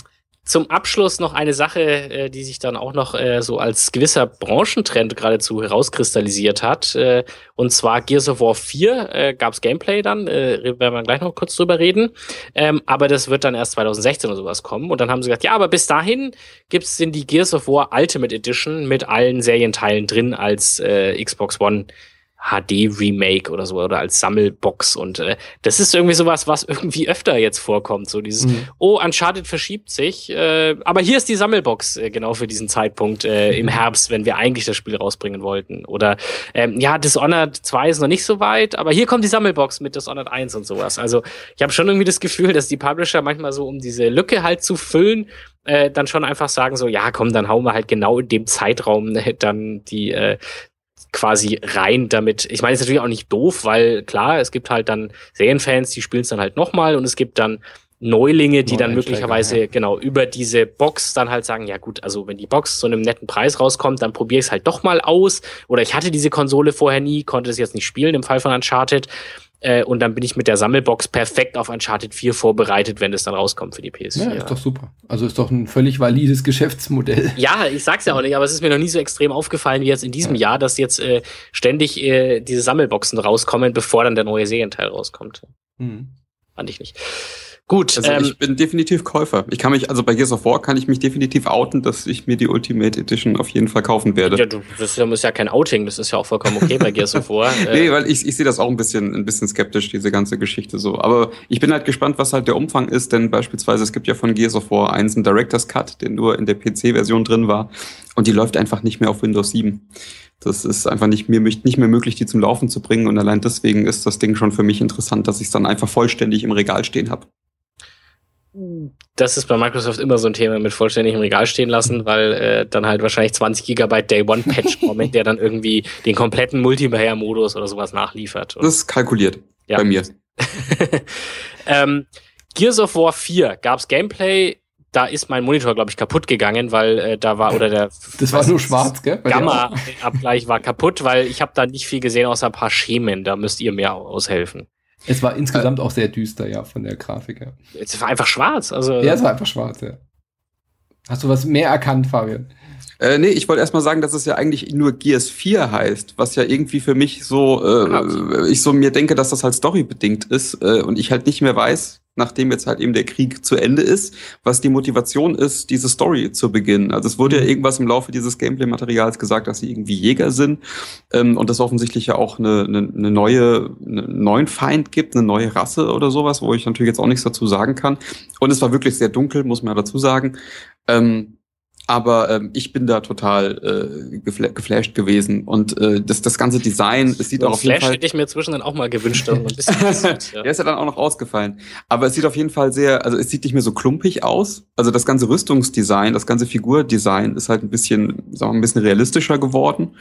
zum Abschluss noch eine Sache, äh, die sich dann auch noch äh, so als gewisser Branchentrend geradezu herauskristallisiert hat. Äh, und zwar Gears of War vier äh, gab es Gameplay dann, äh, werden wir gleich noch kurz drüber reden. Ähm, aber das wird dann erst zwanzig sechzehn oder sowas kommen. Und dann haben sie gesagt, ja, aber bis dahin gibt's in die Gears of War Ultimate Edition mit allen Serienteilen drin als äh, Xbox One H D-Remake oder so, oder als Sammelbox. Und äh, das ist irgendwie sowas, was irgendwie öfter jetzt vorkommt. So dieses, mhm. oh, Uncharted verschiebt sich, äh, aber hier ist die Sammelbox äh, genau für diesen Zeitpunkt äh, im Herbst, wenn wir eigentlich das Spiel rausbringen wollten. Oder ähm, ja, Dishonored zwei ist noch nicht so weit, aber hier kommt die Sammelbox mit Dishonored eins und sowas. Also ich habe schon irgendwie das Gefühl, dass die Publisher manchmal so, um diese Lücke halt zu füllen, äh, dann schon einfach sagen so, ja komm, dann hauen wir halt genau in dem Zeitraum äh, dann die äh, quasi rein damit. Ich meine, es ist natürlich auch nicht doof, weil klar, es gibt halt dann Serienfans, die spielen es dann halt nochmal und es gibt dann Neulinge, die dann möglicherweise ja. genau über diese Box dann halt sagen, ja gut, also wenn die Box zu einem netten Preis rauskommt, dann probiere ich es halt doch mal aus. Oder ich hatte diese Konsole vorher nie, konnte es jetzt nicht spielen im Fall von Uncharted. Äh, und dann bin ich mit der Sammelbox perfekt auf Uncharted vier vorbereitet, wenn es dann rauskommt für die P S vier. Ja, ist doch super. Also ist doch ein völlig valides Geschäftsmodell. Ja, ich sag's ja auch nicht, aber es ist mir noch nie so extrem aufgefallen wie jetzt in diesem ja. Jahr, dass jetzt äh, ständig äh, diese Sammelboxen rauskommen, bevor dann der neue Serienteil rauskommt. Mhm. Fand ich nicht. Gut. Also ähm, ich bin definitiv Käufer. Ich kann mich, also bei Gears of War kann ich mich definitiv outen, dass ich mir die Ultimate Edition auf jeden Fall kaufen werde. Ja, du, das ist ja kein Outing, das ist ja auch vollkommen okay bei Gears of War. Nee, weil ich, ich sehe das auch ein bisschen, ein bisschen skeptisch, diese ganze Geschichte so. Aber ich bin halt gespannt, was halt der Umfang ist, denn beispielsweise es gibt ja von Gears of War eins einen Director's Cut, der nur in der P C-Version drin war und die läuft einfach nicht mehr auf Windows sieben. Das ist einfach nicht mehr, nicht mehr möglich, die zum Laufen zu bringen und allein deswegen ist das Ding schon für mich interessant, dass ich es dann einfach vollständig im Regal stehen habe. Das ist bei Microsoft immer so ein Thema mit vollständig im Regal stehen lassen, weil äh, dann halt wahrscheinlich zwanzig Gigabyte Day-One-Patch kommen, der dann irgendwie den kompletten Multiplayer-Modus oder sowas nachliefert. Und das ist kalkuliert ja. bei mir. ähm, Gears of War vier gab's Gameplay. Da ist mein Monitor, glaube ich, kaputt gegangen, weil äh, da war, oder der das war nur schwarz, gell? Gamma-Abgleich war kaputt, weil ich habe da nicht viel gesehen, außer ein paar Schemen. Da müsst ihr mir aushelfen. Es war insgesamt äh, auch sehr düster, ja, von der Grafik her. Es war einfach schwarz, also. Ja, es war einfach schwarz, ja. Hast du was mehr erkannt, Fabian? Äh, nee, ich wollte erst mal sagen, dass es ja eigentlich nur Gears vier heißt, was ja irgendwie für mich so, äh, ich so mir denke, dass das halt storybedingt ist äh, und ich halt nicht mehr weiß, nachdem jetzt halt eben der Krieg zu Ende ist, was die Motivation ist, diese Story zu beginnen. Also es wurde ja irgendwas im Laufe dieses Gameplay-Materials gesagt, dass sie irgendwie Jäger sind ähm, und das offensichtlich ja auch eine, eine, eine neue, einen neuen Feind gibt, eine neue Rasse oder sowas, wo ich natürlich jetzt auch nichts dazu sagen kann. Und es war wirklich sehr dunkel, muss man ja dazu sagen. Ähm, Aber ähm, ich bin da total äh, gefla- geflasht gewesen. Und äh, das, das ganze Design, es sieht so auch auf jeden Flash Fall... hätte ich mir zwischendurch auch mal gewünscht. Ein bisschen sieht, ja. Der ist ja dann auch noch ausgefallen. Aber es sieht auf jeden Fall sehr... Also es sieht nicht mehr so klumpig aus. Also das ganze Rüstungsdesign, das ganze Figurdesign ist halt ein bisschen, sagen wir mal, ein bisschen realistischer geworden.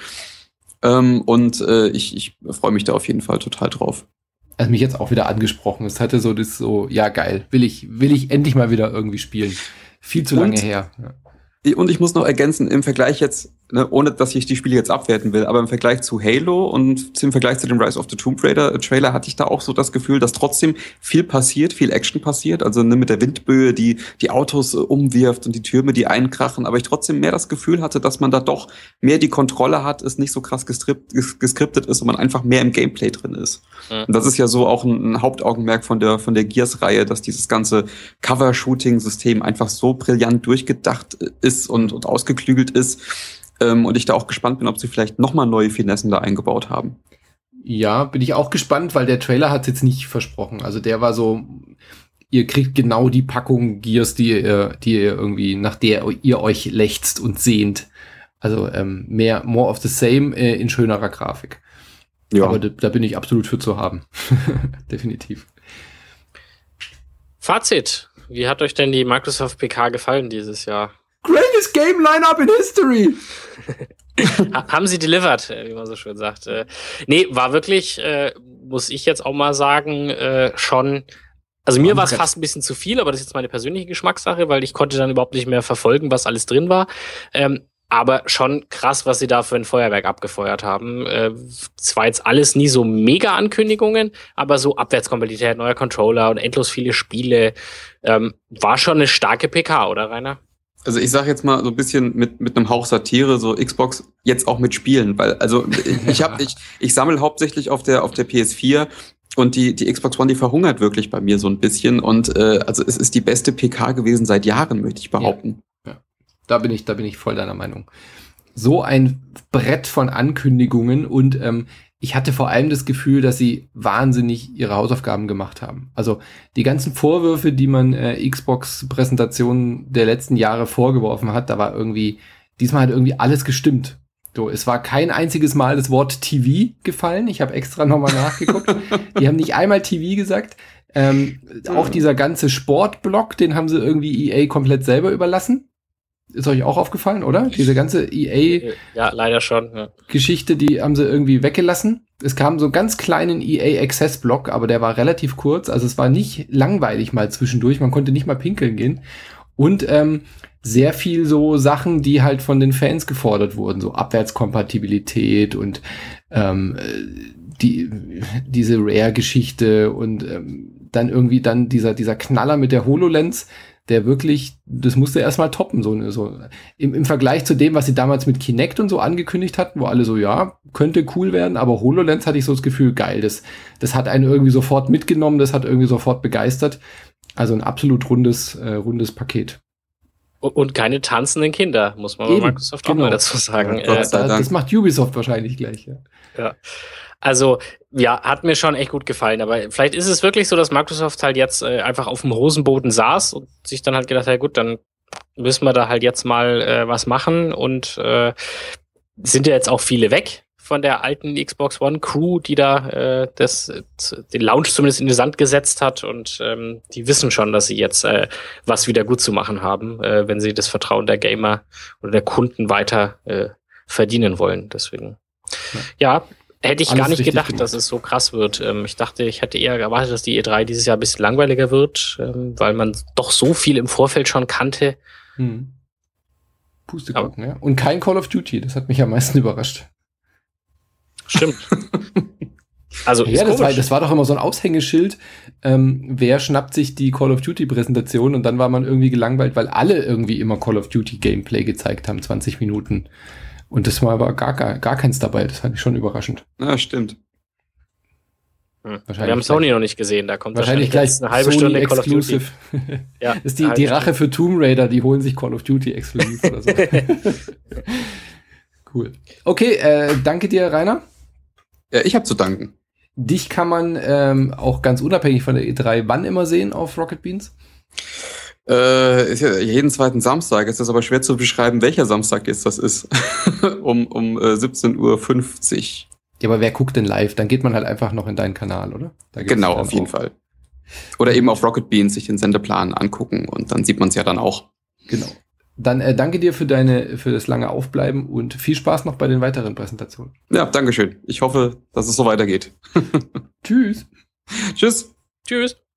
Ähm, und äh, ich, ich freue mich da auf jeden Fall total drauf. Also mich jetzt auch wieder angesprochen. Es hatte so das so, ja geil, will ich, will ich endlich mal wieder irgendwie spielen. Viel zu lange und, her. Ja. Und ich muss noch ergänzen, im Vergleich jetzt, ne, ohne dass ich die Spiele jetzt abwerten will, aber im Vergleich zu Halo und im Vergleich zu dem Rise of the Tomb Raider Trailer hatte ich da auch so das Gefühl, dass trotzdem viel passiert, viel Action passiert, also ne, mit der Windböe, die die Autos äh, umwirft und die Türme, die einkrachen, aber ich trotzdem mehr das Gefühl hatte, dass man da doch mehr die Kontrolle hat, es nicht so krass gestrip- ges- geskriptet ist und man einfach mehr im Gameplay drin ist. Mhm. Und das ist ja so auch ein, ein Hauptaugenmerk von der von der Gears-Reihe, dass dieses ganze Cover-Shooting-System einfach so brillant durchgedacht ist und, und ausgeklügelt ist. Ähm, und ich da auch gespannt bin, ob sie vielleicht nochmal neue Finessen da eingebaut haben. Ja, bin ich auch gespannt, weil der Trailer hat es jetzt nicht versprochen. Also der war so, ihr kriegt genau die Packung Gears, die ihr, die ihr irgendwie, nach der ihr euch lechzt und sehnt. Also ähm, mehr, more of the same äh, in schönerer Grafik. Ja. Aber da, da bin ich absolut für zu haben. Definitiv. Fazit. Wie hat euch denn die Microsoft P K gefallen dieses Jahr? Greatest Game Lineup in History! Haben sie delivered, wie man so schön sagt. Äh, nee, war wirklich, äh, muss ich jetzt auch mal sagen, äh, schon, also mir war es fast ein bisschen zu viel, aber das ist jetzt meine persönliche Geschmackssache, weil ich konnte dann überhaupt nicht mehr verfolgen, was alles drin war. Ähm, Aber schon krass, was sie da für ein Feuerwerk abgefeuert haben. Äh, das war jetzt alles nie so mega Ankündigungen, aber so Abwärtskompatibilität, neuer Controller und endlos viele Spiele. Ähm, war schon eine starke P K, oder Rainer? Also ich sage jetzt mal so ein bisschen mit mit einem Hauch Satire, so Xbox jetzt auch mit Spielen, weil also ich habe ich ich sammle hauptsächlich auf der auf der P S vier und die die Xbox One, die verhungert wirklich bei mir so ein bisschen und äh, also es ist die beste P K gewesen seit Jahren, möchte ich behaupten. Ja, ja. Da bin ich da bin ich voll deiner Meinung. So ein Brett von Ankündigungen und ähm, ich hatte vor allem das Gefühl, dass sie wahnsinnig ihre Hausaufgaben gemacht haben. Also die ganzen Vorwürfe, die man äh, Xbox-Präsentationen der letzten Jahre vorgeworfen hat, da war irgendwie, diesmal hat irgendwie alles gestimmt. So, es war kein einziges Mal das Wort T V gefallen. Ich habe extra nochmal nachgeguckt. Die haben nicht einmal T V gesagt. Ähm, mhm. Auch dieser ganze Sportblock, den haben sie irgendwie E A komplett selber überlassen. Ist euch auch aufgefallen, oder? Diese ganze E A ja, leider schon, ja. Geschichte, die haben sie irgendwie weggelassen. Es kam so einen ganz kleinen E A Access Block, aber der war relativ kurz. Also es war nicht langweilig mal zwischendurch. Man konnte nicht mal pinkeln gehen. Und ähm, sehr viel so Sachen, die halt von den Fans gefordert wurden. So Abwärtskompatibilität und ähm, die diese Rare-Geschichte und ähm, dann irgendwie dann dieser dieser Knaller mit der HoloLens, der wirklich, das musste erstmal toppen, so, so im, im Vergleich zu dem, was sie damals mit Kinect und so angekündigt hatten, wo alle so, ja, könnte cool werden, aber HoloLens hatte ich so das Gefühl, geil, das, das hat einen irgendwie sofort mitgenommen, das hat irgendwie sofort begeistert. Also ein absolut rundes, äh, rundes Paket. Und keine tanzenden Kinder, muss man Eben, bei Microsoft genau. auch mal dazu sagen. Ja, das, das macht Ubisoft wahrscheinlich gleich, ja. Ja. Also, ja, hat mir schon echt gut gefallen, aber vielleicht ist es wirklich so, dass Microsoft halt jetzt äh, einfach auf dem Hosenboden saß und sich dann halt gedacht hat, ja gut, dann müssen wir da halt jetzt mal äh, was machen und äh, sind ja jetzt auch viele weg von der alten Xbox One Crew, die da äh, das, den Launch zumindest in den Sand gesetzt hat und ähm, die wissen schon, dass sie jetzt äh, was wieder gut zu machen haben, äh, wenn sie das Vertrauen der Gamer oder der Kunden weiter äh, verdienen wollen. Deswegen, ja, ja hätte ich Alles gar nicht gedacht, gemacht. Dass es so krass wird. Ähm, ich dachte, ich hätte eher erwartet, dass die E drei dieses Jahr ein bisschen langweiliger wird, ähm, weil man doch so viel im Vorfeld schon kannte. Hm. Pustekuchen, ja. Und kein Call of Duty, das hat mich am meisten überrascht. Stimmt. Also ja, das war, das war doch immer so ein Aushängeschild. Ähm, wer schnappt sich die Call of Duty Präsentation und dann war man irgendwie gelangweilt, weil alle irgendwie immer Call of Duty Gameplay gezeigt haben, zwanzig Minuten. Und das war aber gar, gar, gar keins dabei. Das fand ich schon überraschend. Ja, stimmt. Hm. Wir haben Sony noch nicht gesehen. Da kommt wahrscheinlich, wahrscheinlich gleich eine halbe Sony Stunde Call of Duty. Ja, das ist die, die Rache für Tomb Raider. Die holen sich Call of Duty exklusiv oder so. Cool. Okay, äh, danke dir, Rainer. Ja, ich habe zu danken. Dich kann man ähm, auch ganz unabhängig von der E drei wann immer sehen auf Rocket Beans? Äh, ist ja jeden zweiten Samstag. Es ist aber schwer zu beschreiben, welcher Samstag jetzt das ist. um um äh, siebzehn Uhr fünfzig. Ja, aber wer guckt denn live? Dann geht man halt einfach noch in deinen Kanal, oder? Da genau, auf jeden auch. Fall. Oder eben auf Rocket Beans sich den Sendeplan angucken und dann sieht man es ja dann auch. Genau. Dann äh, danke dir für deine für das lange Aufbleiben und viel Spaß noch bei den weiteren Präsentationen. Ja, danke schön. Ich hoffe, dass es so weitergeht. Tschüss. Tschüss. Tschüss.